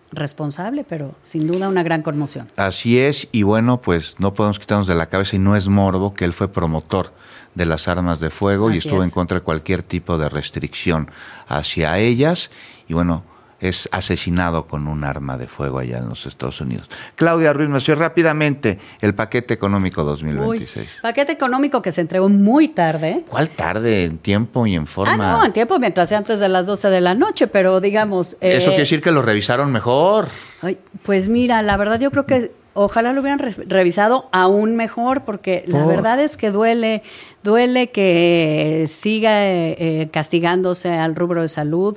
[SPEAKER 6] responsable, pero sin duda una gran conmoción.
[SPEAKER 5] Así es, y bueno, pues no podemos quitarnos de la cabeza, y no es morbo, que él fue promotor de las armas de fuego. Así y estuvo es. en contra de cualquier tipo de restricción hacia ellas, y bueno, es asesinado con un arma de fuego allá en los Estados Unidos. Claudia Ruiz Massieu, rápidamente, el paquete económico dos mil veintiséis.
[SPEAKER 6] Uy, paquete económico que se entregó muy tarde.
[SPEAKER 5] ¿Cuál tarde? ¿En tiempo y en forma?
[SPEAKER 6] Ah, no, en tiempo, mientras sea antes de las doce de la noche, pero digamos...
[SPEAKER 5] Eso
[SPEAKER 6] eh,
[SPEAKER 5] quiere decir que lo revisaron mejor.
[SPEAKER 6] Ay, pues mira, la verdad yo creo que ojalá lo hubieran re revisado aún mejor, porque Por. la verdad es que duele, duele que siga eh, castigándose al rubro de salud.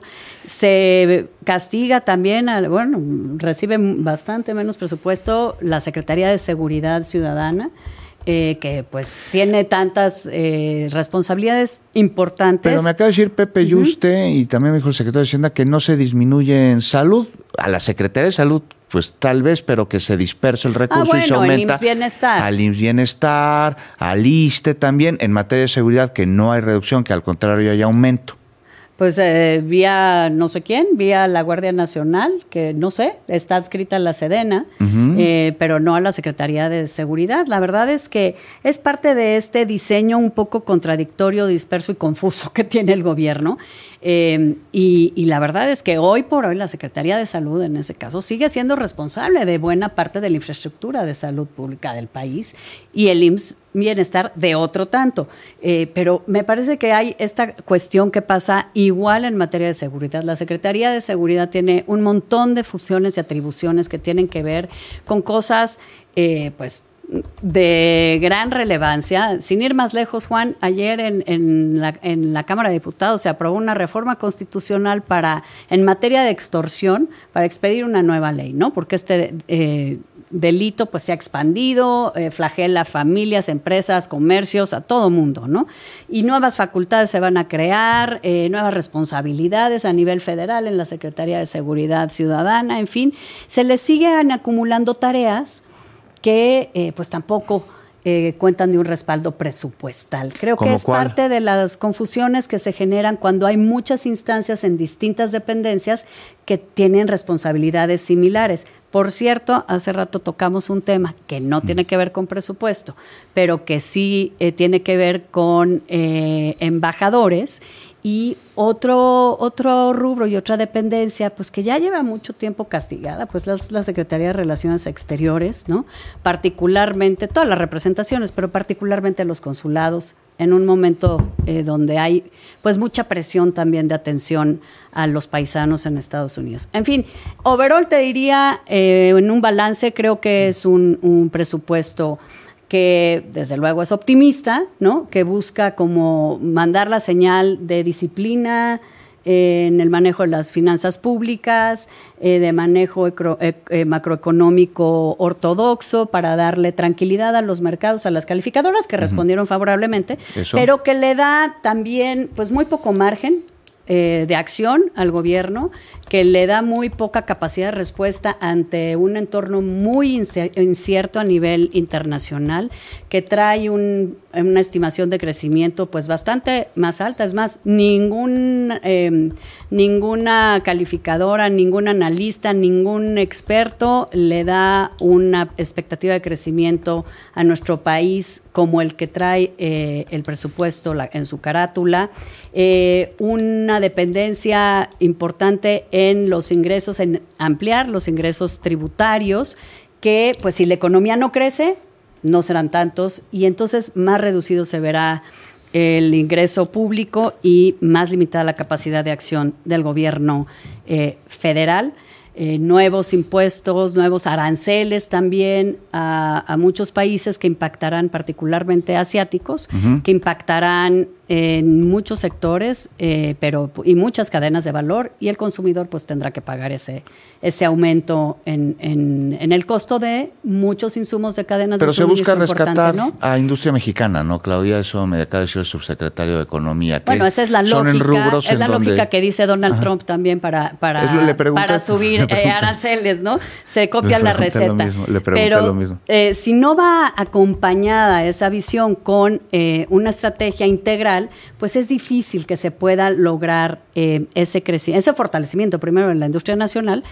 [SPEAKER 6] Se castiga también, al, bueno, recibe bastante menos presupuesto la Secretaría de Seguridad Ciudadana, eh, que pues tiene tantas eh, responsabilidades importantes.
[SPEAKER 5] Pero me acaba de decir Pepe Yuste, uh-huh. y también me dijo el secretario de Hacienda, que no se disminuye en salud. A la Secretaría de Salud, pues tal vez, pero que se disperse el recurso ah, bueno, y se aumenta.
[SPEAKER 6] Al I M S S Bienestar.
[SPEAKER 5] Al I M S S Bienestar, al ISSSTE también, en materia de seguridad, que no hay reducción, que al contrario hay aumento.
[SPEAKER 6] Pues eh, vía no sé quién, vía la Guardia Nacional, que no sé, está adscrita a la Sedena, uh-huh. eh, pero no a la Secretaría de Seguridad. La verdad es que es parte de este diseño un poco contradictorio, disperso y confuso que tiene el gobierno. Eh, y, y la verdad es que hoy por hoy la Secretaría de Salud, en ese caso, sigue siendo responsable de buena parte de la infraestructura de salud pública del país, y el I M S S Bienestar de otro tanto. Eh, pero me parece que hay esta cuestión que pasa igual en materia de seguridad. La Secretaría de Seguridad tiene un montón de funciones y atribuciones que tienen que ver con cosas, eh, pues, de gran relevancia. Sin ir más lejos, Juan, ayer en, en, la, en la Cámara de Diputados se aprobó una reforma constitucional para, en materia de extorsión, para expedir una nueva ley, ¿no? Porque este eh, delito pues se ha expandido, eh, flagela familias, empresas, comercios, a todo mundo, ¿no? Y nuevas facultades se van a crear, eh, nuevas responsabilidades a nivel federal en la Secretaría de Seguridad Ciudadana, en fin, se le siguen acumulando tareas que eh, pues tampoco eh, cuentan de un respaldo presupuestal. Creo que es ¿cuál? parte de las confusiones que se generan cuando hay muchas instancias en distintas dependencias que tienen responsabilidades similares. Por cierto, hace rato tocamos un tema que no tiene que ver con presupuesto, pero que sí eh, tiene que ver con eh, embajadores y otro otro rubro y otra dependencia, pues que ya lleva mucho tiempo castigada, pues la, la Secretaría de Relaciones Exteriores, ¿no? Particularmente, todas las representaciones, pero particularmente los consulados, en un momento eh, donde hay pues mucha presión también de atención a los paisanos en Estados Unidos. En fin, overall te diría, eh, en un balance, creo que es un, un presupuesto que desde luego es optimista, ¿no? Que busca como mandar la señal de disciplina eh, en el manejo de las finanzas públicas, eh, de manejo ecro, eh, macroeconómico ortodoxo, para darle tranquilidad a los mercados, a las calificadoras que uh-huh. respondieron favorablemente, Eso. pero que le da también pues muy poco margen eh, de acción al gobierno, que le da muy poca capacidad de respuesta ante un entorno muy incierto a nivel internacional, que trae un, una estimación de crecimiento pues bastante más alta. Es más, ningún, eh, ninguna calificadora, ningún analista, ningún experto le da una expectativa de crecimiento a nuestro país como el que trae eh, el presupuesto la, en su carátula, eh, una dependencia importante en los ingresos, en ampliar los ingresos tributarios, que pues si la economía no crece, no serán tantos, y entonces más reducido se verá el ingreso público y más limitada la capacidad de acción del gobierno eh, federal. Eh, nuevos impuestos, nuevos aranceles también a, a muchos países que impactarán, particularmente asiáticos, uh-huh. que impactarán en muchos sectores, eh, pero y muchas cadenas de valor, y el consumidor pues tendrá que pagar ese ese aumento en, en, en el costo de muchos insumos de cadenas
[SPEAKER 5] pero
[SPEAKER 6] de suministro.
[SPEAKER 5] Pero se busca rescatar,
[SPEAKER 6] ¿no?,
[SPEAKER 5] a industria mexicana, ¿no, Claudia? Eso me acaba de decir el subsecretario de Economía. Que
[SPEAKER 6] bueno, esa es la lógica, es la donde... lógica que dice Donald Ajá. Trump también para, para, para subir eh, aranceles, ¿no? Se copia la receta.
[SPEAKER 5] Lo mismo, le pregunté
[SPEAKER 6] Pero
[SPEAKER 5] lo mismo.
[SPEAKER 6] Eh, si no va acompañada esa visión con eh, una estrategia integral, pues es difícil que se pueda lograr eh, ese crecimiento, ese fortalecimiento primero en la industria nacional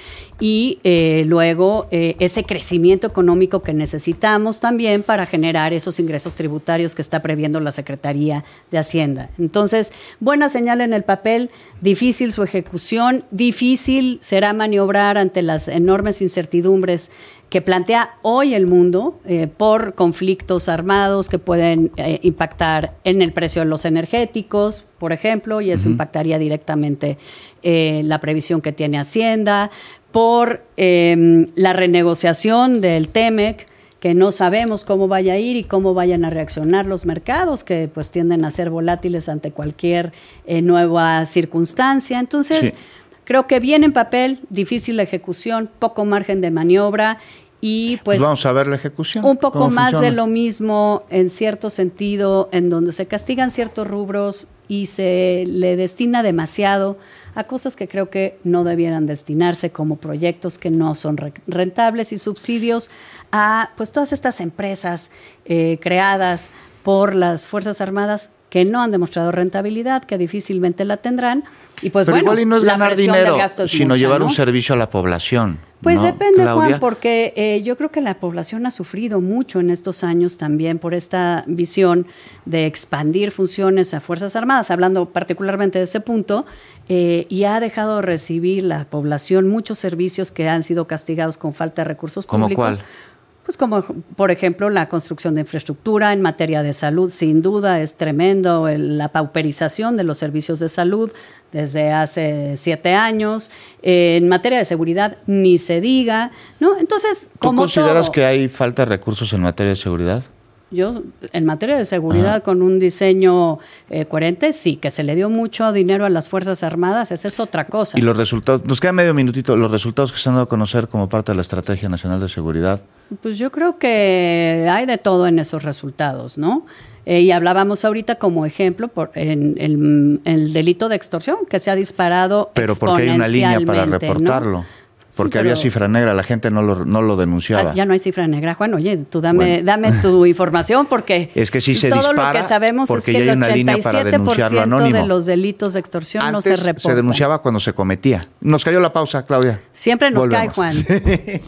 [SPEAKER 6] y eh, luego eh, ese crecimiento económico que necesitamos también para generar esos ingresos tributarios que está previendo la Secretaría de Hacienda. Entonces, buena señal en el papel, difícil su ejecución, difícil será maniobrar ante las enormes incertidumbres que plantea hoy el mundo eh, por conflictos armados que pueden eh, impactar en el precio de los energéticos, por ejemplo, y eso uh-huh. impactaría directamente eh, la previsión que tiene Hacienda, por eh, la renegociación del Temec, que no sabemos cómo vaya a ir y cómo vayan a reaccionar los mercados, que pues tienden a ser volátiles ante cualquier eh, nueva circunstancia. Entonces, sí. creo que bien en papel, difícil la ejecución, poco margen de maniobra y pues,
[SPEAKER 5] pues vamos a ver la ejecución.
[SPEAKER 6] Un poco más
[SPEAKER 5] funciona?
[SPEAKER 6] de lo mismo en cierto sentido, en donde se castigan ciertos rubros y se le destina demasiado a cosas que creo que no debieran destinarse, como proyectos que no son rentables y subsidios a pues todas estas empresas eh, creadas por las Fuerzas Armadas que no han demostrado rentabilidad, que difícilmente la tendrán. Y pues
[SPEAKER 5] Pero
[SPEAKER 6] bueno,
[SPEAKER 5] igual y no es
[SPEAKER 6] la
[SPEAKER 5] ganar
[SPEAKER 6] presión
[SPEAKER 5] dinero,
[SPEAKER 6] del gasto es
[SPEAKER 5] sino
[SPEAKER 6] mucha,
[SPEAKER 5] llevar
[SPEAKER 6] ¿no?
[SPEAKER 5] un servicio a la población.
[SPEAKER 6] Pues
[SPEAKER 5] ¿no,
[SPEAKER 6] depende,
[SPEAKER 5] Claudia?
[SPEAKER 6] Juan, porque eh, yo creo que la población ha sufrido mucho en estos años también por esta visión de expandir funciones a Fuerzas Armadas, hablando particularmente de ese punto, eh, y ha dejado de recibir la población muchos servicios que han sido castigados con falta de recursos públicos.
[SPEAKER 5] ¿Cómo cuál?
[SPEAKER 6] Pues como, por ejemplo, la construcción de infraestructura en materia de salud, sin duda es tremendo el, la pauperización de los servicios de salud desde hace siete años. Eh, en materia de seguridad, ni se diga, ¿no? Entonces,
[SPEAKER 5] ¿Tú
[SPEAKER 6] como
[SPEAKER 5] consideras
[SPEAKER 6] todo,
[SPEAKER 5] que hay falta de recursos en materia de seguridad?
[SPEAKER 6] yo, en materia de seguridad,
[SPEAKER 5] Ajá.
[SPEAKER 6] con un diseño eh, coherente, sí, que se le dio mucho dinero a las Fuerzas Armadas, esa es otra cosa.
[SPEAKER 5] Y los resultados, nos queda medio minutito, los resultados que se han dado a conocer como parte de la Estrategia Nacional de Seguridad.
[SPEAKER 6] Pues yo creo que hay de todo en esos resultados, ¿no? Eh, y hablábamos ahorita como ejemplo por, en, en, en el delito de extorsión, que se ha disparado
[SPEAKER 5] Pero porque hay una línea para reportarlo.
[SPEAKER 6] ¿no?
[SPEAKER 5] Porque
[SPEAKER 6] sí,
[SPEAKER 5] había
[SPEAKER 6] pero,
[SPEAKER 5] cifra negra, la gente no lo, no lo denunciaba.
[SPEAKER 6] Ah, ya no hay cifra negra, Juan. Oye, tú dame,
[SPEAKER 5] bueno.
[SPEAKER 6] dame tu información porque
[SPEAKER 5] es que sí se
[SPEAKER 6] todo
[SPEAKER 5] dispara
[SPEAKER 6] lo que sabemos
[SPEAKER 5] porque
[SPEAKER 6] es que
[SPEAKER 5] ya hay
[SPEAKER 6] el
[SPEAKER 5] una línea para denunciarlo anónimo.
[SPEAKER 6] de los delitos de extorsión
[SPEAKER 5] Antes
[SPEAKER 6] no se reportan.
[SPEAKER 5] se denunciaba cuando se cometía. Nos cayó la pausa, Claudia.
[SPEAKER 6] Siempre nos
[SPEAKER 5] Volvemos.
[SPEAKER 6] cae, Juan.
[SPEAKER 5] Sí.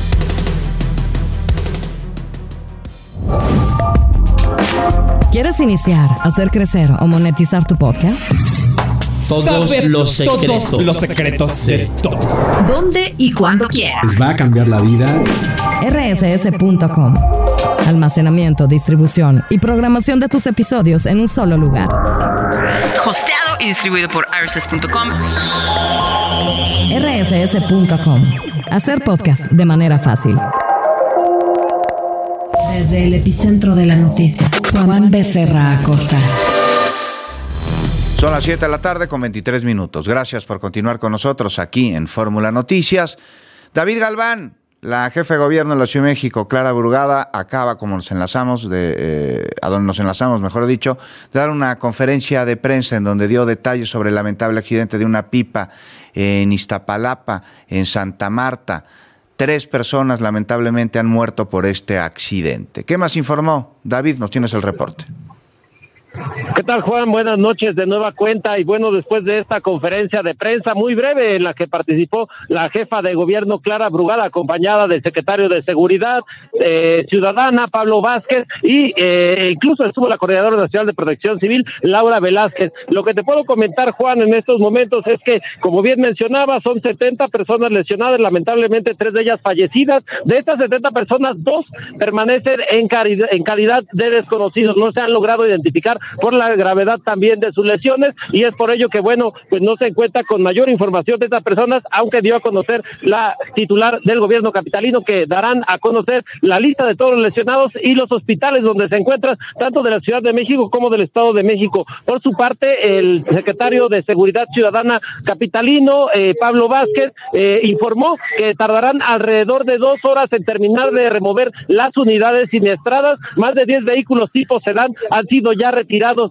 [SPEAKER 4] ¿Quieres iniciar, hacer crecer o monetizar tu podcast?
[SPEAKER 7] Todos
[SPEAKER 9] Saber
[SPEAKER 7] los secretos.
[SPEAKER 9] Todos los secretos de todos.
[SPEAKER 22] ¿Dónde y cuándo quieras?
[SPEAKER 9] Les va a cambiar la vida.
[SPEAKER 4] R S S punto com. Almacenamiento, distribución y programación de tus episodios en un solo lugar.
[SPEAKER 13] Hosteado y distribuido por R S S punto com.
[SPEAKER 4] R S S punto com. Hacer podcast de manera fácil. Desde el epicentro de la noticia, Juan Becerra Acosta.
[SPEAKER 5] Son las siete de la tarde con veintitrés minutos. Gracias por continuar con nosotros aquí en Fórmula Noticias. David Galván, la jefe de gobierno de la Ciudad de México, Clara Brugada, acaba, como nos enlazamos, de, eh, a donde nos enlazamos, mejor dicho, de dar una conferencia de prensa en donde dio detalles sobre el lamentable accidente de una pipa en Iztapalapa, en Santa Marta. Tres personas lamentablemente han muerto por este accidente. ¿Qué más informó? David, nos tienes el reporte.
[SPEAKER 12] ¿Qué tal, Juan? Buenas noches de nueva cuenta. Y bueno, después de esta conferencia de prensa muy breve en la que participó la jefa de gobierno Clara Brugada, acompañada del secretario de Seguridad eh, Ciudadana, Pablo Vázquez, y eh, incluso estuvo la Coordinadora Nacional de Protección Civil, Laura Velázquez. Lo que te puedo comentar, Juan, en estos momentos es que, como bien mencionaba, son setenta personas lesionadas, lamentablemente tres de ellas fallecidas. De estas setenta personas, dos permanecen en, cari- en calidad de desconocidos. No se han logrado identificar por la gravedad también de sus lesiones, y es por ello que, bueno, pues no se cuenta con mayor información de estas personas, aunque dio a conocer la titular del gobierno capitalino que darán a conocer la lista de todos los lesionados y los hospitales donde se encuentran, tanto de la Ciudad de México como del Estado de México. Por su parte, el secretario de Seguridad Ciudadana capitalino, eh, Pablo Vázquez, eh, informó que tardarán alrededor de dos horas en terminar de remover las unidades siniestradas. Más de diez vehículos tipo sedán han sido ya retirados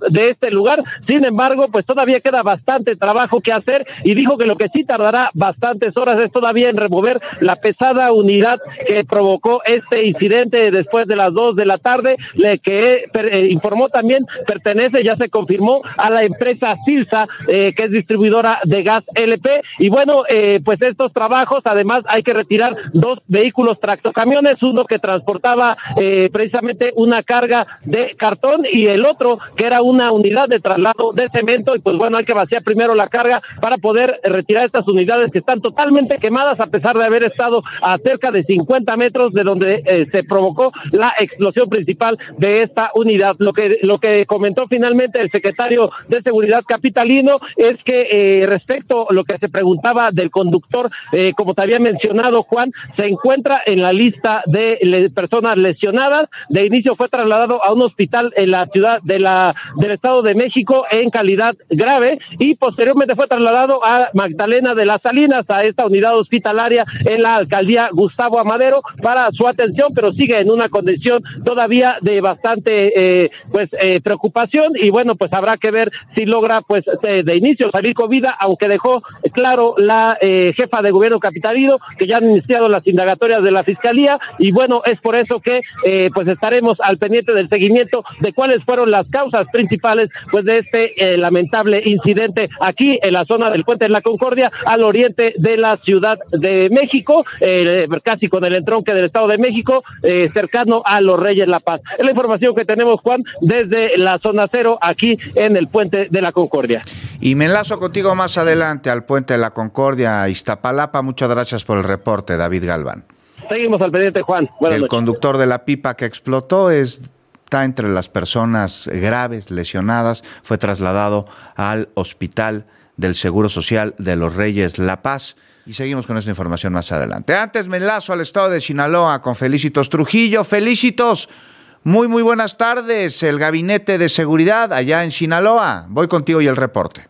[SPEAKER 3] de este lugar. Sin embargo, pues todavía queda bastante trabajo que hacer y dijo que lo que sí tardará bastantes horas es todavía en remover la pesada unidad que provocó este incidente después de las dos de la tarde, le que eh, informó también pertenece, ya se confirmó, a la empresa Silsa, eh, que es distribuidora de gas L P, y bueno, eh, pues estos trabajos, además hay que retirar dos vehículos tractocamiones, uno que transportaba eh, precisamente una carga de cartón y el otro que era una unidad de traslado de cemento, y pues bueno, hay que vaciar primero la carga para poder retirar estas unidades que están totalmente quemadas a pesar de haber estado a cerca de cincuenta metros de donde eh, se provocó la explosión principal de esta unidad. Lo que lo que comentó finalmente el secretario de Seguridad capitalino es que eh, respecto a lo que se preguntaba del conductor, eh, como te había mencionado, Juan, se encuentra en la lista de le, personas lesionadas. De inicio fue trasladado a un hospital en la ciudad de la del Estado de México en calidad grave y posteriormente fue trasladado a Magdalena de las Salinas, a esta unidad hospitalaria en la alcaldía Gustavo Amadero para su atención, pero sigue en una condición todavía de bastante eh, pues eh, preocupación y bueno, pues habrá que ver si logra pues de, de inicio salir con vida, aunque dejó claro la eh, jefa de gobierno capitalino que ya han iniciado las indagatorias de la fiscalía y bueno, es por eso que eh, pues estaremos al pendiente del seguimiento de cuáles fueron las causas principales pues de este eh, lamentable incidente aquí en la zona del Puente de la Concordia al oriente de la Ciudad de México, eh, casi con el entronque del Estado de México, eh, cercano a Los Reyes La Paz. Es la información que tenemos, Juan, desde la zona cero aquí en el Puente de la Concordia.
[SPEAKER 5] Y me enlazo contigo más adelante al Puente de la Concordia, Iztapalapa. Muchas gracias por el reporte, David Galván.
[SPEAKER 3] Seguimos al pendiente, Juan. Buenas
[SPEAKER 5] el
[SPEAKER 3] noches.
[SPEAKER 5] Conductor de la pipa que explotó es, está entre las personas graves, lesionadas. Fue trasladado al Hospital del Seguro Social de Los Reyes La Paz. Y seguimos con esta información más adelante. Antes me enlazo al estado de Sinaloa con Felicitos Trujillo. Felicitos, muy, muy buenas tardes. El Gabinete de Seguridad allá en Sinaloa. Voy contigo y el reporte.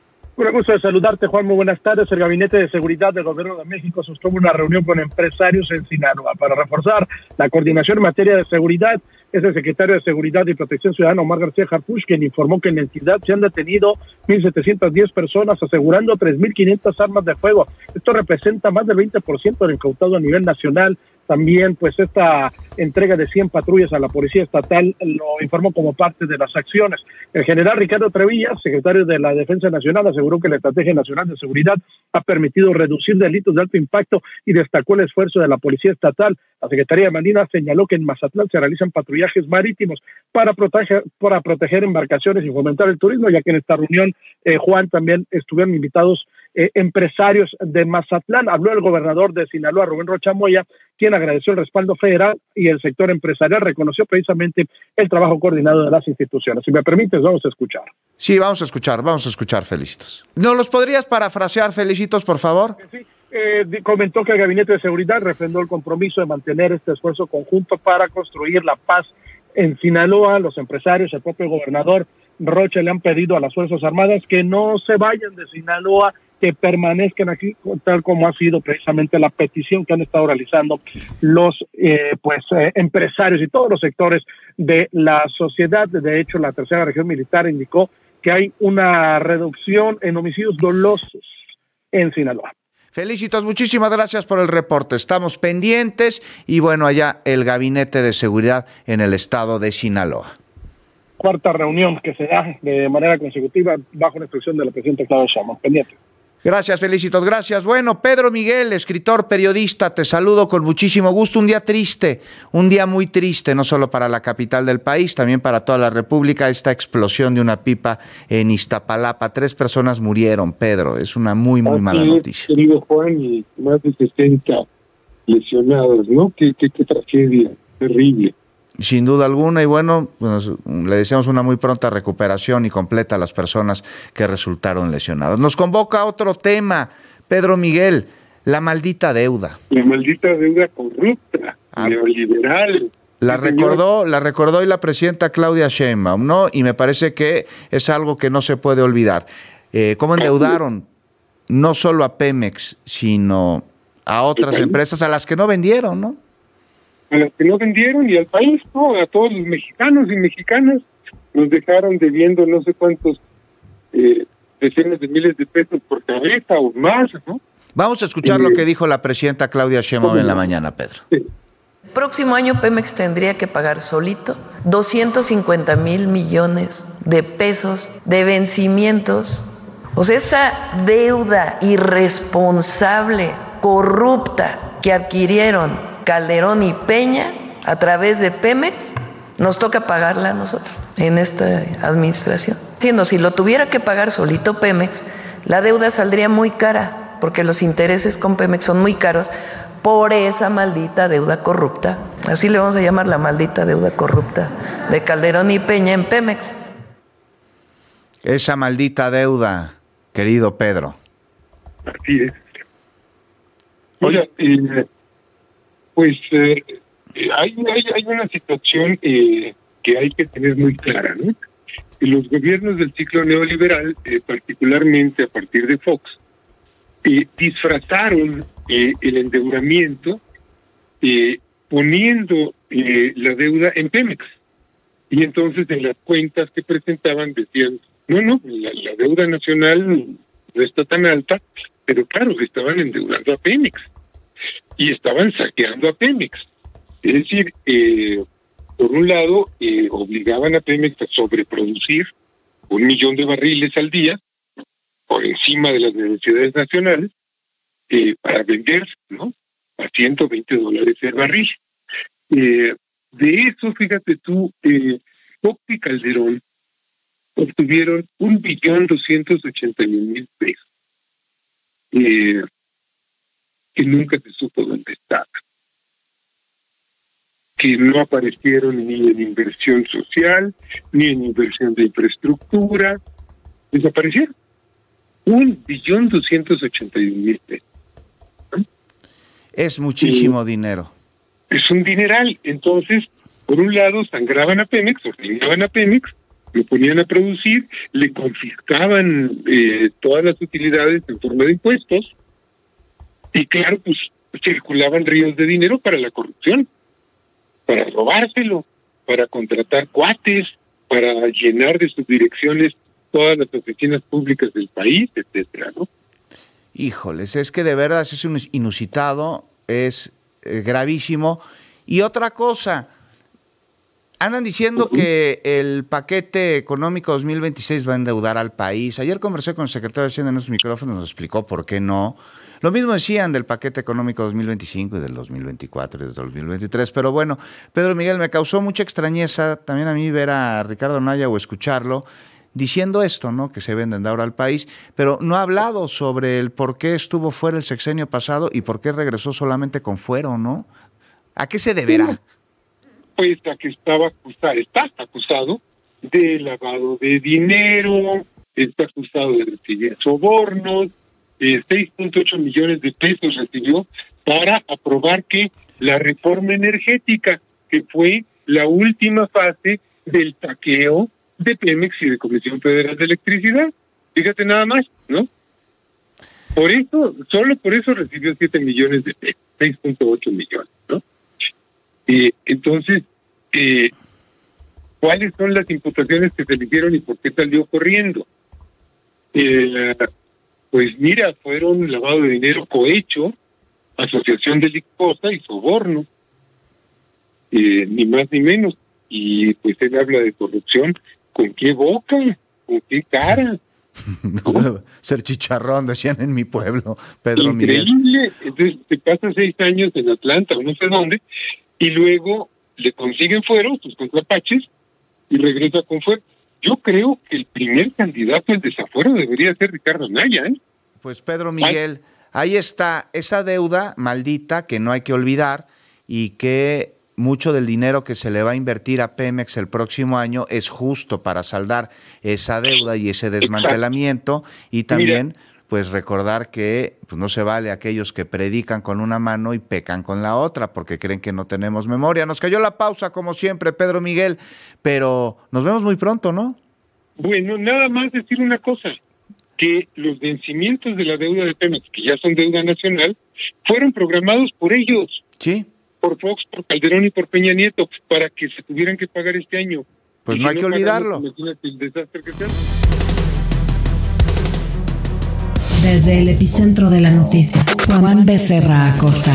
[SPEAKER 14] Un gusto de saludarte, Juan. Muy buenas tardes. El Gabinete de Seguridad del Gobierno de México sostuvo una reunión con empresarios en Sinaloa para reforzar la coordinación en materia de seguridad. Es el secretario de Seguridad y Protección Ciudadana, Omar García Harfuch, quien informó que en la entidad se han detenido mil setecientas diez personas, asegurando tres mil quinientas armas de fuego. Esto representa más del veinte por ciento del incautado a nivel nacional. También, pues, esta entrega de cien patrullas a la Policía Estatal lo informó como parte de las acciones. El general Ricardo Trevillas, secretario de la Defensa Nacional, aseguró que la Estrategia Nacional de Seguridad ha permitido reducir delitos de alto impacto y destacó el esfuerzo de la Policía Estatal. La Secretaría de Marina señaló que en Mazatlán se realizan patrullajes marítimos para proteger, para proteger embarcaciones y fomentar el turismo, ya que en esta reunión, eh, Juan, también estuvieron invitados eh, empresarios de Mazatlán. Habló el gobernador de Sinaloa, Rubén Rocha Moya, quien agradeció el respaldo federal y el sector empresarial reconoció precisamente el trabajo coordinado de las instituciones. Si me permites, vamos a escuchar.
[SPEAKER 5] Sí, vamos a escuchar, vamos a escuchar, Felicitos. ¿No los podrías parafrasear, Felicitos, por favor?
[SPEAKER 14] Sí. Eh, comentó que el Gabinete de Seguridad refrendó el compromiso de mantener este esfuerzo conjunto para construir la paz en Sinaloa. Los empresarios, el propio gobernador Rocha le han pedido a las Fuerzas Armadas que no se vayan de Sinaloa, que permanezcan aquí, tal como ha sido precisamente la petición que han estado realizando los eh, pues eh, empresarios y todos los sectores de la sociedad. De hecho, la tercera región militar indicó que hay una reducción en homicidios dolosos en Sinaloa.
[SPEAKER 5] Felicitos, muchísimas gracias por el reporte. Estamos pendientes y bueno, allá el Gabinete de Seguridad en el estado de Sinaloa.
[SPEAKER 14] Cuarta reunión que se da de manera consecutiva bajo la instrucción de la presidenta Claudia Sheinbaum. Pendiente.
[SPEAKER 5] Gracias, Felicitos, gracias. Bueno, Pedro Miguel, escritor, periodista, te saludo con muchísimo gusto. Un día triste, un día muy triste, no solo para la capital del país, también para toda la República, esta explosión de una pipa en Iztapalapa. Tres personas murieron, Pedro, es una muy, muy Así mala
[SPEAKER 16] es,
[SPEAKER 5] noticia.
[SPEAKER 16] Querido Juan, y más de sesenta lesionados, ¿no? Qué, qué, qué tragedia, terrible.
[SPEAKER 5] Sin duda alguna, y bueno, pues, le deseamos una muy pronta recuperación y completa a las personas que resultaron lesionadas. Nos convoca otro tema, Pedro Miguel, la maldita deuda.
[SPEAKER 16] La maldita deuda corrupta, ah, neoliberal.
[SPEAKER 5] La recordó, la recordó hoy la presidenta Claudia Sheinbaum, ¿no? Y me parece que es algo que no se puede olvidar. Eh, ¿Cómo endeudaron no solo a Pemex, sino a otras empresas a las que no vendieron, ¿no?
[SPEAKER 16] A las que no vendieron y al país, ¿no? A todos los mexicanos y mexicanas. nos dejaron debiendo no sé cuántos eh, decenas de miles de pesos por cabeza o más, ¿no?
[SPEAKER 5] Vamos a escuchar eh, lo que dijo la presidenta Claudia Sheinbaum en la mañana, Pedro.
[SPEAKER 11] Sí. El próximo año Pemex tendría que pagar solito doscientos cincuenta mil millones de pesos de vencimientos. O sea, esa deuda irresponsable, corrupta que adquirieron Calderón y Peña a través de Pemex, nos toca pagarla a nosotros en esta administración. Siendo, si lo tuviera que pagar solito Pemex, la deuda saldría muy cara, porque los intereses con Pemex son muy caros por esa maldita deuda corrupta. Así le vamos a llamar, la maldita deuda corrupta de Calderón y Peña en Pemex.
[SPEAKER 5] Esa maldita deuda, querido Pedro.
[SPEAKER 16] Así es. Oiga, eh, pues eh, hay, hay, hay una situación eh, que hay que tener muy clara, ¿no? Y los gobiernos del ciclo neoliberal, eh, particularmente a partir de Fox, eh, disfrazaron eh, el endeudamiento eh, poniendo eh, la deuda en Pemex. Y entonces en las cuentas que presentaban decían, no, no, la, la deuda nacional no está tan alta, pero claro, estaban endeudando a Pemex y estaban saqueando a Pemex. Es decir, eh, por un lado, eh, obligaban a Pemex a sobreproducir un millón de barriles al día, por encima de las necesidades nacionales, eh, para vender, ¿no?, a ciento veinte dólares el barril. Eh, de eso, fíjate tú, eh, Fox y Calderón obtuvieron un billón doscientos ochenta y un mil pesos, eh, que nunca se supo dónde estaban, que no aparecieron ni en inversión social, ni en inversión de infraestructura, desaparecieron. Un billón doscientos ochenta y un mil pesos. ¿No?
[SPEAKER 5] Es muchísimo eh, dinero.
[SPEAKER 16] Es un dineral. Entonces, por un lado, sangraban a Pemex, ordenaban a Pemex, lo ponían a producir, le confiscaban eh, todas las utilidades en forma de impuestos, y claro, pues circulaban ríos de dinero para la corrupción, para robárselo, para contratar cuates, para llenar de sus direcciones todas las oficinas públicas del país, etcétera, ¿no?
[SPEAKER 5] Híjoles, es que de verdad es un inusitado, es eh, gravísimo. Y otra cosa, andan diciendo uh-huh. que el paquete económico dos mil veintiséis va a endeudar al país. Ayer conversé con el secretario de Hacienda en esos micrófonos, nos explicó por qué no. Lo mismo decían del paquete económico dos mil veinticinco y del dos mil veinticuatro y del dos mil veintitrés, pero bueno, Pedro Miguel, me causó mucha extrañeza también a mí ver a Ricardo Anaya o escucharlo diciendo esto, ¿no?, que se venden ahora al país, pero no ha hablado sobre el por qué estuvo fuera el sexenio pasado y por qué regresó solamente con fuero, ¿no? ¿A qué se deberá?
[SPEAKER 16] Pues a que estaba acusado, está acusado de lavado de dinero, está acusado de recibir sobornos, eh, seis punto ocho millones de pesos recibió para aprobar que la reforma energética, que fue la última fase del saqueo de Pemex y de Comisión Federal de Electricidad. Fíjate nada más, ¿no? Por eso, solo por eso recibió siete millones de pesos, seis punto ocho millones, ¿no? Eh, entonces, eh, ¿cuáles son las imputaciones que se le hicieron y por qué salió corriendo? Eh, pues mira, fueron lavado de dinero cohecho, asociación delictuosa y soborno, eh, ni más ni menos. Y pues él habla de corrupción. ¿Con qué boca? ¿Con qué cara?
[SPEAKER 5] ¿No? Ser chicharrón, decían en mi pueblo, Pedro
[SPEAKER 16] Increíble.
[SPEAKER 5] Miguel.
[SPEAKER 16] Increíble. Entonces te pasa seis años en Atlanta o no sé dónde, y luego le consiguen fuero, sus contrapaches, y regresa con fuero. Yo creo que el primer candidato al desafuero debería ser Ricardo Anaya, ¿eh?
[SPEAKER 5] Pues Pedro Miguel, ahí está esa deuda maldita que no hay que olvidar y que mucho del dinero que se le va a invertir a Pemex el próximo año es justo para saldar esa deuda y ese desmantelamiento. Exacto. Y también, mira, pues recordar que pues no se vale aquellos que predican con una mano y pecan con la otra porque creen que no tenemos memoria. Nos cayó la pausa como siempre, Pedro Miguel, pero nos vemos muy pronto, ¿no?
[SPEAKER 16] Bueno, nada más decir una cosa, que los vencimientos de la deuda de Pemex, que ya son deuda nacional, fueron programados por ellos.
[SPEAKER 5] Sí.
[SPEAKER 16] Por Fox, por Calderón y por Peña Nieto, para que se tuvieran que pagar este año.
[SPEAKER 5] Pues no hay que olvidarlo.
[SPEAKER 4] Desde el epicentro de la noticia, Juan Becerra Acosta.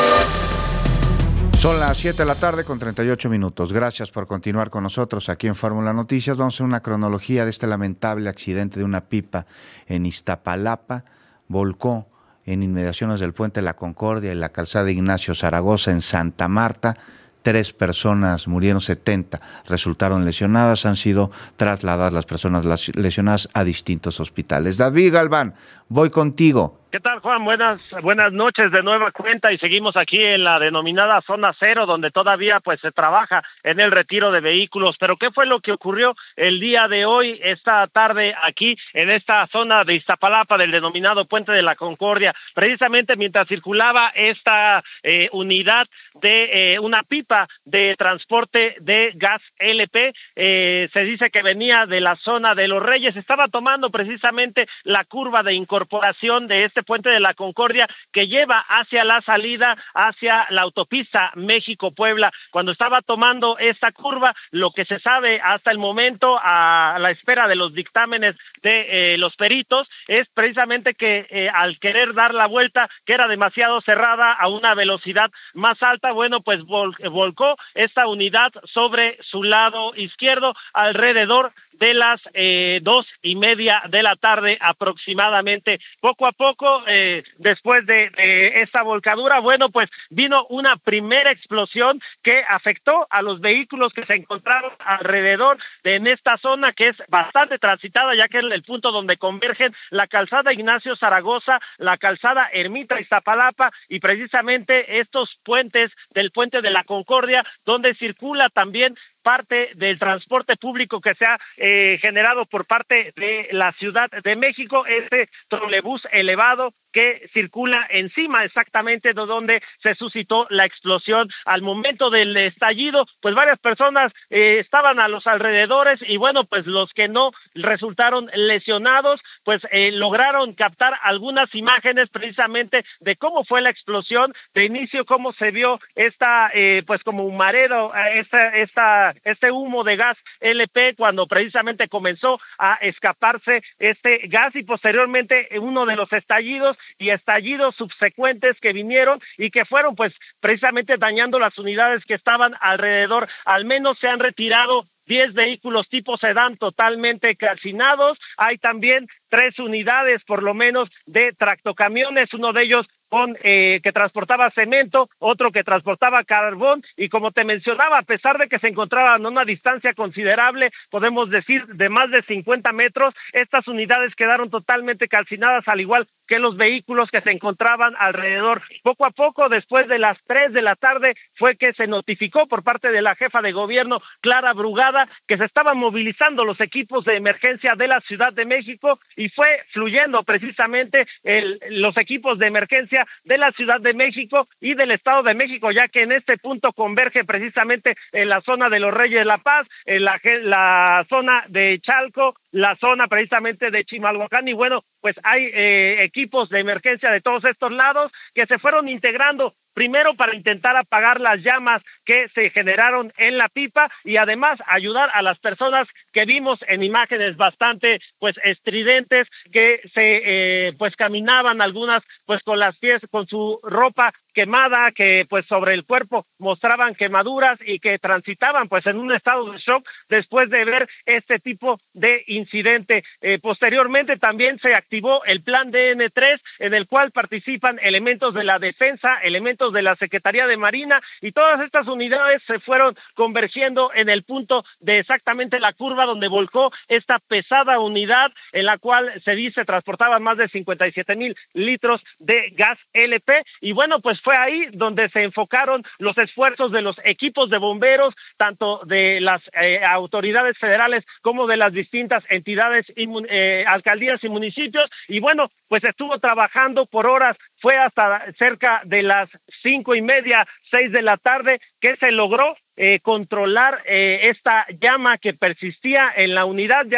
[SPEAKER 5] Son las siete de la tarde con treinta y ocho minutos. Gracias por continuar con nosotros aquí en Fórmula Noticias. Vamos a hacer una cronología de este lamentable accidente de una pipa en Iztapalapa. Volcó en inmediaciones del Puente de la Concordia y la calzada Ignacio Zaragoza en Santa Marta. Tres personas murieron, setenta resultaron lesionadas. Han sido trasladadas las personas lesionadas a distintos hospitales. David Galván, voy contigo.
[SPEAKER 3] ¿Qué tal, Juan? Buenas buenas noches de nueva cuenta y seguimos aquí en la denominada zona cero, donde todavía pues se trabaja en el retiro de vehículos. Pero ¿qué fue lo que ocurrió el día de hoy, esta tarde, aquí en esta zona de Iztapalapa del denominado Puente de la Concordia? Precisamente mientras circulaba esta eh, unidad de eh, una pipa de transporte de gas L P, eh, se dice que venía de la zona de Los Reyes, estaba tomando precisamente la curva de incorporación de este Puente de la Concordia que lleva hacia la salida, hacia la autopista México-Puebla. Cuando estaba tomando esta curva, lo que se sabe hasta el momento, a la espera de los dictámenes de eh, los peritos, es precisamente que eh, al querer dar la vuelta, que era demasiado cerrada a una velocidad más alta, bueno, pues vol- volcó esta unidad sobre su lado izquierdo alrededor de las eh, dos y media de la tarde aproximadamente. Poco a poco, eh, después de, de esta volcadura, bueno, pues vino una primera explosión que afectó a los vehículos que se encontraron alrededor de en esta zona, que es bastante transitada, ya que es el punto donde convergen la calzada Ignacio Zaragoza, la calzada Ermita Iztapalapa y precisamente estos puentes del Puente de la Concordia, donde circula también parte del transporte público que se ha eh, generado por parte de la Ciudad de México, este trolebús elevado que circula encima exactamente de donde se suscitó la explosión. Al momento del estallido, pues varias personas eh, estaban a los alrededores y bueno, pues los que no resultaron lesionados, pues eh, lograron captar algunas imágenes precisamente de cómo fue la explosión, de inicio cómo se vio esta, eh, pues como un mareo, esta, esta, este humo de gas L P cuando precisamente comenzó a escaparse este gas y posteriormente uno de los estallidos y estallidos subsecuentes que vinieron y que fueron pues precisamente dañando las unidades que estaban alrededor. Al menos se han retirado diez vehículos tipo sedán totalmente calcinados. Hay también tres unidades por lo menos de tractocamiones, uno de ellos con eh, que transportaba cemento, otro que transportaba carbón, y como te mencionaba, a pesar de que se encontraban a una distancia considerable, podemos decir de más de cincuenta metros, estas unidades quedaron totalmente calcinadas, al igual que los vehículos que se encontraban alrededor. Poco a poco, después de las tres de la tarde, fue que se notificó por parte de la jefa de gobierno, Clara Brugada, que se estaban movilizando los equipos de emergencia de la Ciudad de México, y fue fluyendo precisamente el, los equipos de emergencia de la Ciudad de México y del Estado de México, ya que en este punto converge precisamente en la zona de los Reyes de la Paz, en la, la zona de Chalco, la zona precisamente de Chimalhuacán, y bueno, pues hay eh, equipos de emergencia de todos estos lados que se fueron integrando primero para intentar apagar las llamas que se generaron en la pipa y además ayudar a las personas que vimos en imágenes bastante pues estridentes, que se eh, pues caminaban algunas pues con las pies, con su ropa quemada, que pues sobre el cuerpo mostraban quemaduras y que transitaban pues en un estado de shock después de ver este tipo de incidente. Eh, posteriormente también se activó el plan D N tres, en el cual participan elementos de la defensa, elementos de la Secretaría de Marina, y todas estas unidades se fueron convergiendo en el punto de exactamente la curva donde volcó esta pesada unidad, en la cual se dice transportaban más de cincuenta y siete mil litros de gas L P, y bueno, pues fue ahí donde se enfocaron los esfuerzos de los equipos de bomberos, tanto de las eh, autoridades federales como de las distintas entidades, y, eh, alcaldías y municipios, y bueno, pues estuvo trabajando por horas, fue hasta cerca de las cinco y media, seis de la tarde, que se logró eh, controlar eh, esta llama que persistía en la unidad, ya que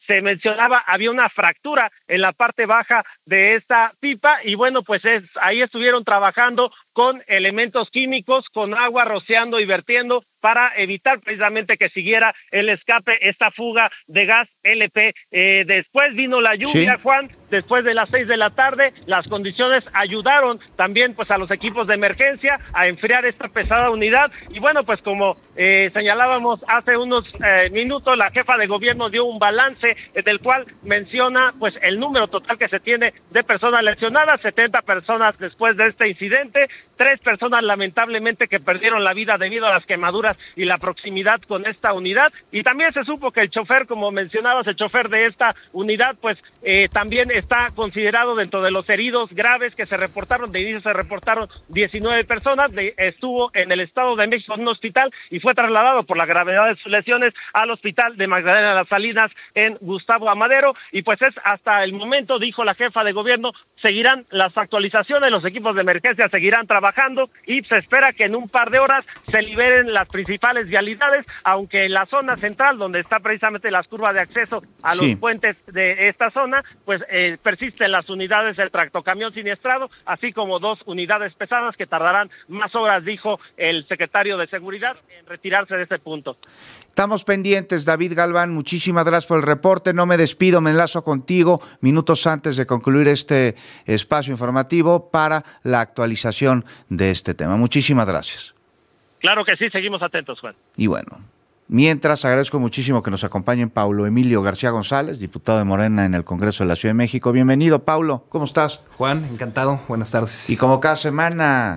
[SPEAKER 3] se mencionaba había una fractura en la parte baja de esta pipa y bueno, pues es, ahí estuvieron trabajando con elementos químicos, con agua rociando y vertiendo para evitar precisamente que siguiera el escape, esta fuga de gas L P. Eh, después vino la lluvia, ¿sí? Juan, después de las seis de la tarde, las condiciones ayudaron también pues a los equipos de emergencia a enfriar esta pesada unidad y bueno, pues como eh, señalábamos hace unos eh, minutos, la jefa de gobierno dio un balance eh, del cual menciona pues el número total que se tiene de personas lesionadas, setenta personas después de este incidente, tres personas lamentablemente que perdieron la vida debido a las quemaduras y la proximidad con esta unidad, y también se supo que el chofer, como mencionabas, el chofer de esta unidad, pues eh, también está considerado dentro de los heridos graves que se reportaron. De inicio se reportaron diecinueve personas, de, estuvo en el Estado de México en un hospital y fue trasladado por la gravedad de sus lesiones al hospital de Magdalena de las Salinas en Gustavo Amadero, y pues es hasta el momento, dijo la jefa de gobierno, seguirán las actualizaciones, los equipos de emergencia seguirán trabajando y se espera que en un par de horas se liberen las principales vialidades, aunque en la zona central, donde está precisamente las curvas de acceso a los sí. puentes de esta zona, pues eh, persisten las unidades del tractocamión siniestrado, así como dos unidades pesadas que tardarán más horas, dijo el secretario de Seguridad, en retirarse de ese punto.
[SPEAKER 5] Estamos pendientes, David Galván, muchísimas gracias por el reporte, no me despido, me enlazo contigo minutos antes de concluir este espacio informativo para la actualización de este tema. Muchísimas gracias.
[SPEAKER 3] Claro que sí, seguimos atentos, Juan.
[SPEAKER 5] Y bueno, mientras agradezco muchísimo que nos acompañen Paulo Emilio García González, diputado de Morena en el Congreso de la Ciudad de México. Bienvenido, Paulo, ¿cómo estás?
[SPEAKER 15] Juan, encantado, buenas tardes.
[SPEAKER 5] Y como cada semana,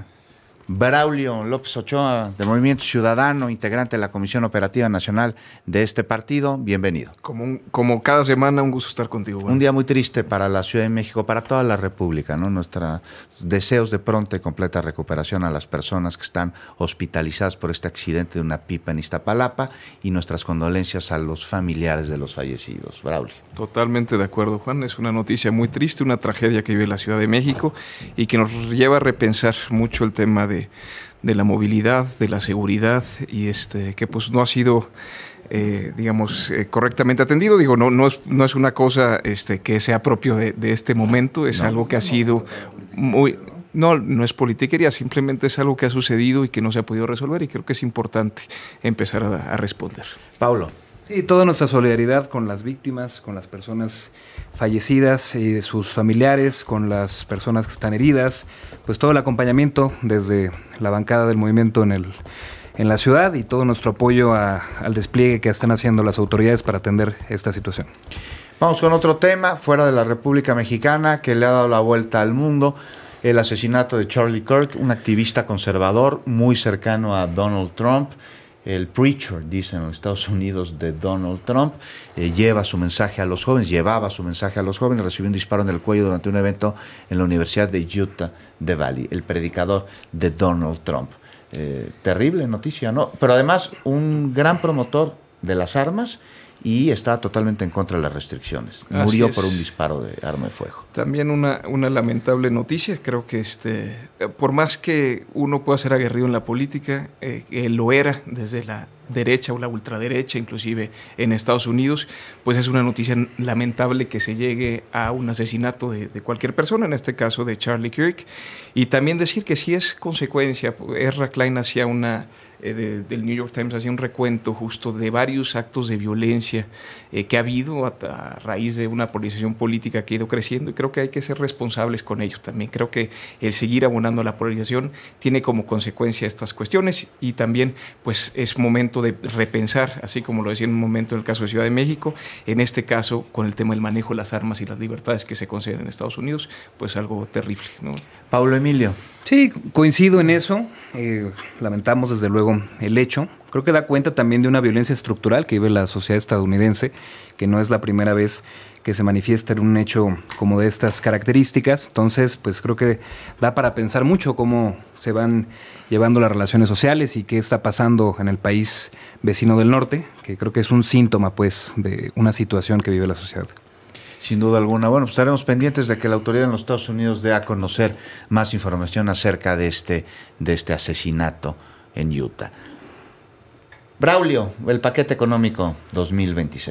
[SPEAKER 5] Braulio López Ochoa, de Movimiento Ciudadano, integrante de la Comisión Operativa Nacional de este partido, bienvenido.
[SPEAKER 17] Como, un, como cada semana, un gusto estar contigo. Bueno.
[SPEAKER 5] Un día muy triste para la Ciudad de México, para toda la República, ¿no? Nuestros deseos de pronta y completa recuperación a las personas que están hospitalizadas por este accidente de una pipa en Iztapalapa y nuestras condolencias a los familiares de los fallecidos. Braulio.
[SPEAKER 17] Totalmente de acuerdo, Juan. Es una noticia muy triste, una tragedia que vive la Ciudad de México y que nos lleva a repensar mucho el tema de De, de la movilidad, de la seguridad y este que pues no ha sido eh, digamos eh, correctamente atendido. Digo, no no es no es una cosa este que sea propio de, de este momento, es no, algo que ha sido muy no no es politiquería, simplemente es algo que ha sucedido y que no se ha podido resolver y creo que es importante empezar a, a responder.
[SPEAKER 5] Paulo.
[SPEAKER 15] Sí, toda nuestra solidaridad con las víctimas, con las personas fallecidas y de sus familiares, con las personas que están heridas, pues todo el acompañamiento desde la bancada del movimiento en el en la ciudad y todo nuestro apoyo a, al despliegue que están haciendo las autoridades para atender esta situación.
[SPEAKER 5] Vamos con otro tema, fuera de la República Mexicana, que le ha dado la vuelta al mundo, el asesinato de Charlie Kirk, un activista conservador muy cercano a Donald Trump. El preacher, dicen en los Estados Unidos, de Donald Trump, eh, lleva su mensaje a los jóvenes, llevaba su mensaje a los jóvenes, recibió un disparo en el cuello durante un evento en la Universidad de Utah de Valley, el predicador de Donald Trump. Eh, terrible noticia, ¿no? Pero además un gran promotor de las armas y está totalmente en contra de las restricciones. Murió por un disparo de arma de fuego.
[SPEAKER 17] También una, una lamentable noticia. Creo que este, por más que uno pueda ser aguerrido en la política, eh, él lo era desde la derecha o la ultraderecha, inclusive en Estados Unidos, pues es una noticia lamentable que se llegue a un asesinato de, de cualquier persona, en este caso de Charlie Kirk. Y también decir que sí es consecuencia. Ezra Klein hacía una... Eh, de, del New York Times hacía un recuento justo de varios actos de violencia eh, que ha habido a, a raíz de una polarización política que ha ido creciendo y creo que hay que ser responsables con ello también. Creo que el seguir abonando a la polarización tiene como consecuencia estas cuestiones y también pues es momento de repensar, así como lo decía en un momento en el caso de Ciudad de México, en este caso con el tema del manejo de las armas y las libertades que se conceden en Estados Unidos, pues algo terrible, ¿no?
[SPEAKER 5] Paulo Emilio.
[SPEAKER 15] Sí, coincido en eso. Eh, lamentamos desde luego el hecho. Creo que da cuenta también de una violencia estructural que vive la sociedad estadounidense, que no es la primera vez que se manifiesta en un hecho como de estas características. Entonces, pues creo que da para pensar mucho cómo se van llevando las relaciones sociales y qué está pasando en el país vecino del norte, que creo que es un síntoma pues de una situación que vive la sociedad.
[SPEAKER 5] Sin duda alguna. Bueno, pues estaremos pendientes de que la autoridad en los Estados Unidos dé a conocer más información acerca de este, de este asesinato en Utah. Braulio, el paquete económico dos mil veintiséis.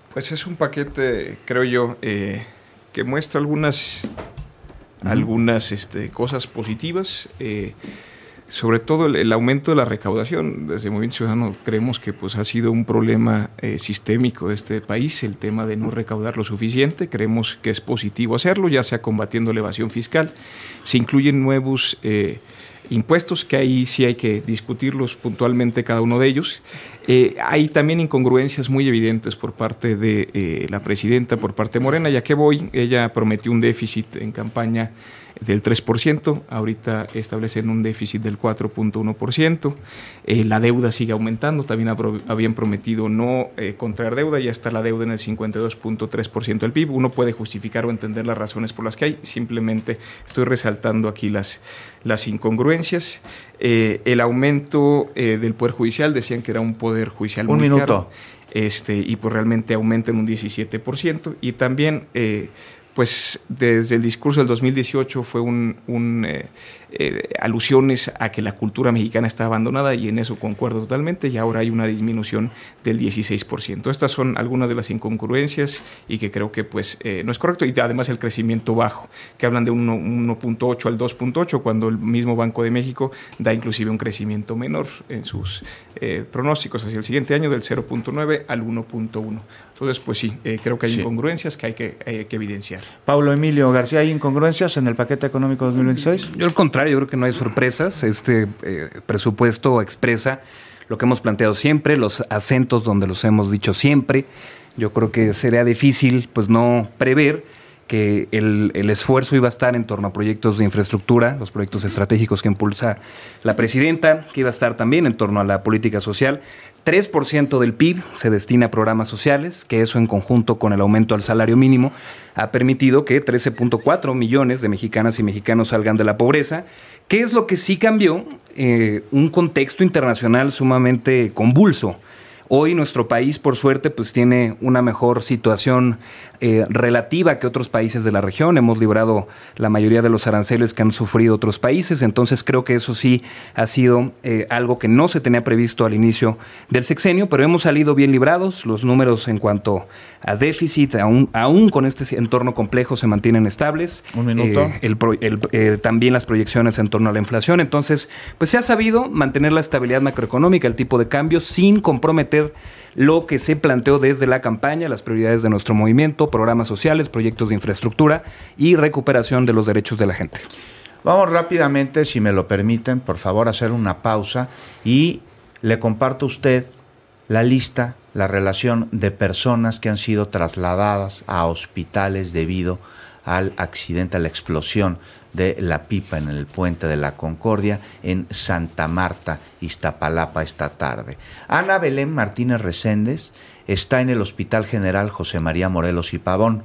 [SPEAKER 17] Pues es un paquete, creo yo, eh, que muestra algunas, uh-huh. algunas este, cosas positivas, eh, sobre todo el, el aumento de la recaudación. Desde Movimiento Ciudadano creemos que pues, ha sido un problema eh, sistémico de este país, el tema de no recaudar lo suficiente. Creemos que es positivo hacerlo, ya sea combatiendo la evasión fiscal. Se incluyen nuevos eh, impuestos, que ahí sí hay que discutirlos puntualmente cada uno de ellos. Eh, hay también incongruencias muy evidentes por parte de eh, la presidenta, por parte de Morena. Ya que voy, ella prometió un déficit en campaña del tres por ciento, ahorita establecen un déficit del cuatro punto uno por ciento, eh, la deuda sigue aumentando, también apro- habían prometido no eh, contraer deuda, ya está la deuda en el cincuenta y dos punto tres por ciento del P I B. Uno puede justificar o entender las razones por las que hay, simplemente estoy resaltando aquí las, las incongruencias. Eh, el aumento eh, del Poder Judicial, decían que era un Poder Judicial
[SPEAKER 5] un
[SPEAKER 17] muy
[SPEAKER 5] minuto.
[SPEAKER 17] caro, este, y pues realmente aumenta en un diecisiete por ciento, y también eh, pues desde el discurso del dos mil dieciocho fue un, un eh, eh, alusiones a que la cultura mexicana está abandonada, y en eso concuerdo totalmente, y ahora hay una disminución del dieciséis por ciento. Estas son algunas de las incongruencias y que creo que pues eh, no es correcto, y además el crecimiento bajo, que hablan de uno punto ocho al dos punto ocho, cuando el mismo Banco de México da inclusive un crecimiento menor en sus eh, pronósticos hacia el siguiente año, del cero punto nueve al uno punto uno. Entonces, pues sí, eh, creo que hay sí. incongruencias que hay que, hay que evidenciar.
[SPEAKER 5] Paulo Emilio García, ¿hay incongruencias en el paquete económico dos mil veintiséis?
[SPEAKER 15] Yo al contrario, yo creo que no hay sorpresas. Este eh, presupuesto expresa lo que hemos planteado siempre, los acentos donde los hemos dicho siempre. Yo creo que sería difícil pues no prever que el, el esfuerzo iba a estar en torno a proyectos de infraestructura, los proyectos estratégicos que impulsa la presidenta, que iba a estar también en torno a la política social. tres por ciento del P I B se destina a programas sociales, que eso en conjunto con el aumento al salario mínimo ha permitido que trece punto cuatro millones de mexicanas y mexicanos salgan de la pobreza. ¿Qué es lo que sí cambió? Eh, un contexto internacional sumamente convulso. Hoy nuestro país, por suerte, pues tiene una mejor situación eh, relativa que otros países de la región. Hemos librado la mayoría de los aranceles que han sufrido otros países, entonces creo que eso sí ha sido eh, algo que no se tenía previsto al inicio del sexenio, pero hemos salido bien librados. Los números en cuanto a déficit, aún, aún con este entorno complejo, se mantienen estables.
[SPEAKER 5] Un minuto.
[SPEAKER 15] Eh, el, el, eh, también las proyecciones en torno a la inflación. Entonces, pues se ha sabido mantener la estabilidad macroeconómica, el tipo de cambio, sin comprometer lo que se planteó desde la campaña, las prioridades de nuestro movimiento, programas sociales, proyectos de infraestructura y recuperación de los derechos de la gente.
[SPEAKER 5] Vamos rápidamente, si me lo permiten, por favor, a hacer una pausa y le comparto a usted la lista, la relación de personas que han sido trasladadas a hospitales debido al accidente, a la explosión de la pipa en el puente de la Concordia en Santa Marta, Iztapalapa, esta tarde. Ana Belén Martínez Reséndez está en el Hospital General José María Morelos y Pavón.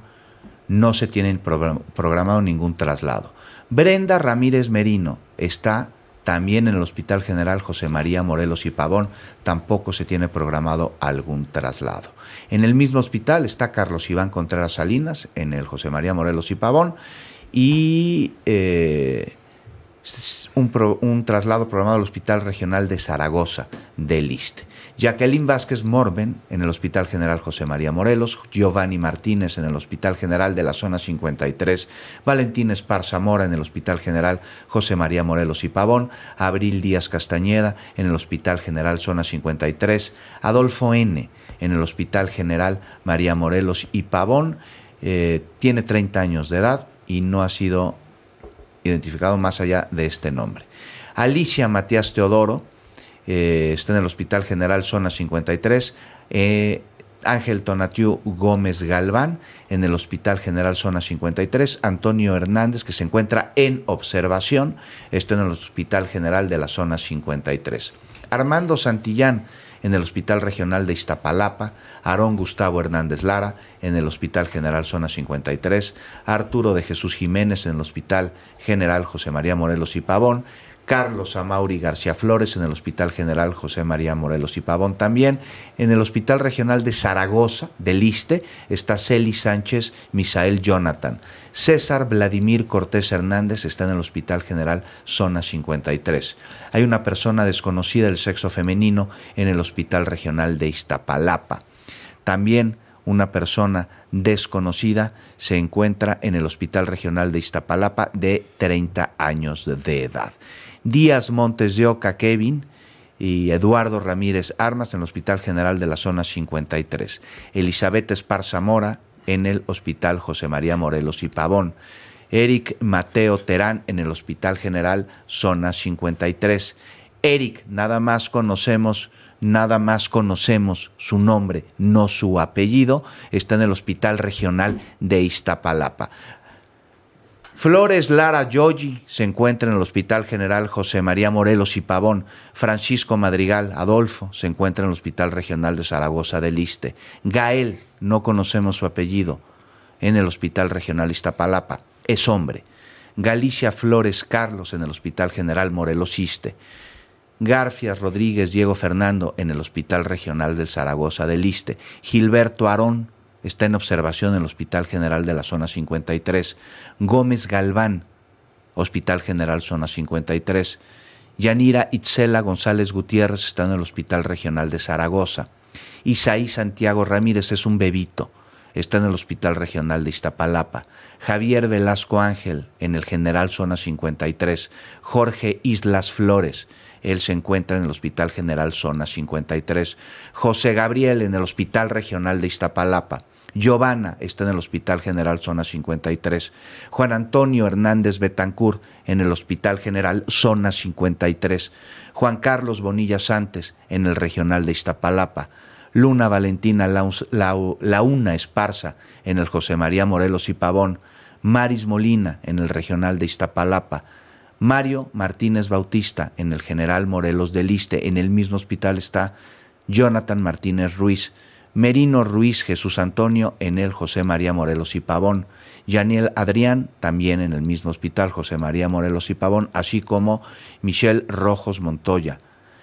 [SPEAKER 5] No se tiene programado ningún traslado. Brenda Ramírez Merino está también en el Hospital General José María Morelos y Pavón. Tampoco se tiene programado algún traslado. En el mismo hospital está Carlos Iván Contreras Salinas, en el José María Morelos y Pavón, y eh, un, pro, un traslado programado al Hospital Regional de Zaragoza del ISSSTE. Jacqueline Vázquez Morben en el Hospital General José María Morelos, Giovanni Martínez en el Hospital General de la Zona cincuenta y tres, Valentín Esparza Mora en el Hospital General José María Morelos y Pavón, Abril Díaz Castañeda en el Hospital General Zona cincuenta y tres, Adolfo N. en el Hospital General María Morelos y Pavón, eh, tiene treinta años de edad y no ha sido identificado más allá de este nombre. Alicia Matías Teodoro eh, está en el Hospital General Zona cincuenta y tres, eh, Ángel Tonatiu Gómez Galván en el Hospital General Zona cincuenta y tres, Antonio Hernández, que se encuentra en observación, está en el Hospital General de la Zona cincuenta y tres. Armando Santillán en el Hospital Regional de Iztapalapa, Aarón Gustavo Hernández Lara en el Hospital General Zona cincuenta y tres, Arturo de Jesús Jiménez en el Hospital General José María Morelos y Pavón, Carlos Amauri García Flores en el Hospital General José María Morelos y Pavón también. En el Hospital Regional de Zaragoza, del ISSSTE, está Celi Sánchez Misael Jonathan. César Vladimir Cortés Hernández está en el Hospital General Zona cincuenta y tres. Hay una persona desconocida del sexo femenino en el Hospital Regional de Iztapalapa. También una persona desconocida se encuentra en el Hospital Regional de Iztapalapa de treinta años de edad. Díaz Montes de Oca, Kevin, y Eduardo Ramírez Armas en el Hospital General de la Zona cincuenta y tres. Elizabeth Esparza Mora en el Hospital José María Morelos y Pavón. Eric Mateo Terán en el Hospital General Zona cincuenta y tres. Eric, nada más conocemos, nada más conocemos su nombre, no su apellido, está en el Hospital Regional de Iztapalapa. Flores Lara Yogi se encuentra en el Hospital General José María Morelos y Pavón. Francisco Madrigal Adolfo se encuentra en el Hospital Regional de Zaragoza del Iste. Gael, no conocemos su apellido, en el Hospital Regional Iztapalapa, es hombre. Galicia Flores Carlos en el Hospital General Morelos Iste. Garfias Rodríguez Diego Fernando en el Hospital Regional del Zaragoza del Iste. Gilberto Arón está en observación en el Hospital General de la Zona cincuenta y tres. Gómez Galván, Hospital General Zona cincuenta y tres. Yanira Itzela González Gutiérrez está en el Hospital Regional de Zaragoza. Isaí Santiago Ramírez es un bebito, está en el Hospital Regional de Iztapalapa. Javier Velasco Ángel en el General Zona cincuenta y tres. Jorge Islas Flores, él se encuentra en el Hospital General Zona cincuenta y tres. José Gabriel en el Hospital Regional de Iztapalapa. Giovanna está en el Hospital General Zona cincuenta y tres. Juan Antonio Hernández Betancur en el Hospital General Zona cincuenta y tres. Juan Carlos Bonilla Santos en el Regional de Iztapalapa. Luna Valentina Launa Esparza en el José María Morelos y Pavón. Maris Molina en el Regional de Iztapalapa. Mario Martínez Bautista en el General Morelos del Iste. En el mismo hospital está Jonathan Martínez Ruiz. Merino Ruiz Jesús Antonio en el José María Morelos y Pavón. Yaniel Adrián también en el mismo hospital José María Morelos y Pavón, así como Michelle Rojos Montoya.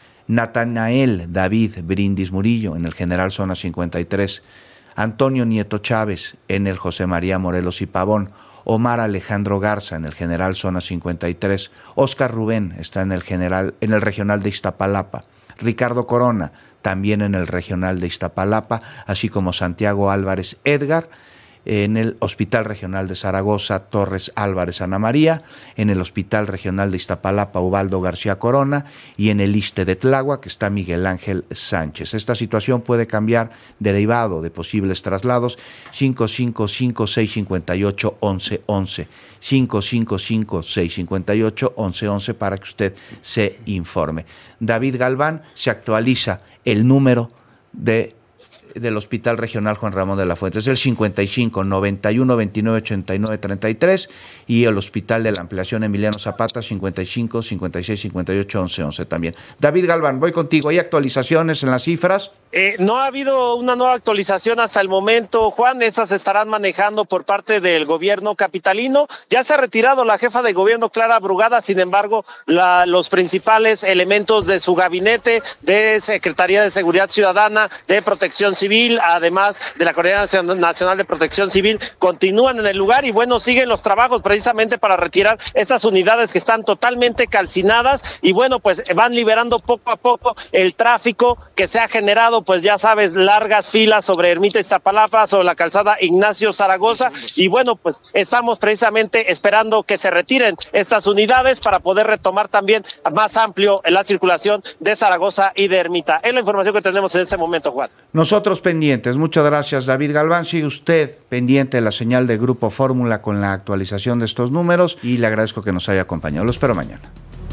[SPEAKER 5] Natanael David Brindis Murillo en el General Zona cincuenta y tres. Antonio Nieto Chávez en el José María Morelos y Pavón. Omar Alejandro Garza en el General Zona cincuenta y tres. Oscar Rubén está en el General, en el Regional de Iztapalapa. Ricardo Corona también en el Regional de Iztapalapa, así como Santiago Álvarez Edgar en el Hospital Regional de Zaragoza, Torres Álvarez Ana María, en el Hospital Regional de Iztapalapa, Ubaldo García Corona, y en el Iste de Tláhuac está Miguel Ángel Sánchez. Esta situación puede cambiar derivado de posibles traslados. Cinco cinco cinco, seis cinco ocho, once once, cinco cinco cinco, seis cinco ocho, once once para que usted se informe. David Galván, se actualiza el número de del Hospital Regional Juan Ramón de la Fuente, es el cincuenta y cinco, noventa y uno, veintinueve, ochenta y nueve, treinta y tres, y el Hospital de la Ampliación Emiliano Zapata, cincuenta y cinco, cincuenta y seis, cincuenta y ocho, once once también. David Galván, voy contigo. ¿Hay actualizaciones en las cifras?
[SPEAKER 12] Eh, no ha habido una nueva actualización hasta el momento, Juan. Estas se estarán manejando por parte del gobierno capitalino. Ya se ha retirado la jefa de gobierno, Clara Brugada. Sin embargo, la, los principales elementos de su gabinete, de Secretaría de Seguridad Ciudadana, de Protección Civil, además de la Coordinación Nacional de Protección Civil, continúan en el lugar y bueno, siguen los trabajos precisamente para retirar estas unidades que están totalmente calcinadas y bueno, pues van liberando poco a poco el tráfico que se ha generado, pues ya sabes, largas filas sobre Ermita Iztapalapa, sobre la calzada Ignacio Zaragoza y bueno, pues estamos precisamente esperando que se retiren estas unidades para poder retomar también más amplio la circulación de Zaragoza y de Ermita. Es la información que tenemos en este momento, Juan.
[SPEAKER 5] Nosotros pendientes. Muchas gracias, David Galván. Sigue usted pendiente de la señal de Grupo Fórmula con la actualización de estos números y le agradezco que nos haya acompañado. Lo espero mañana.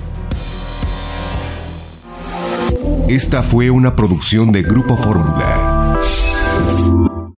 [SPEAKER 18] Esta fue una producción de Grupo Fórmula.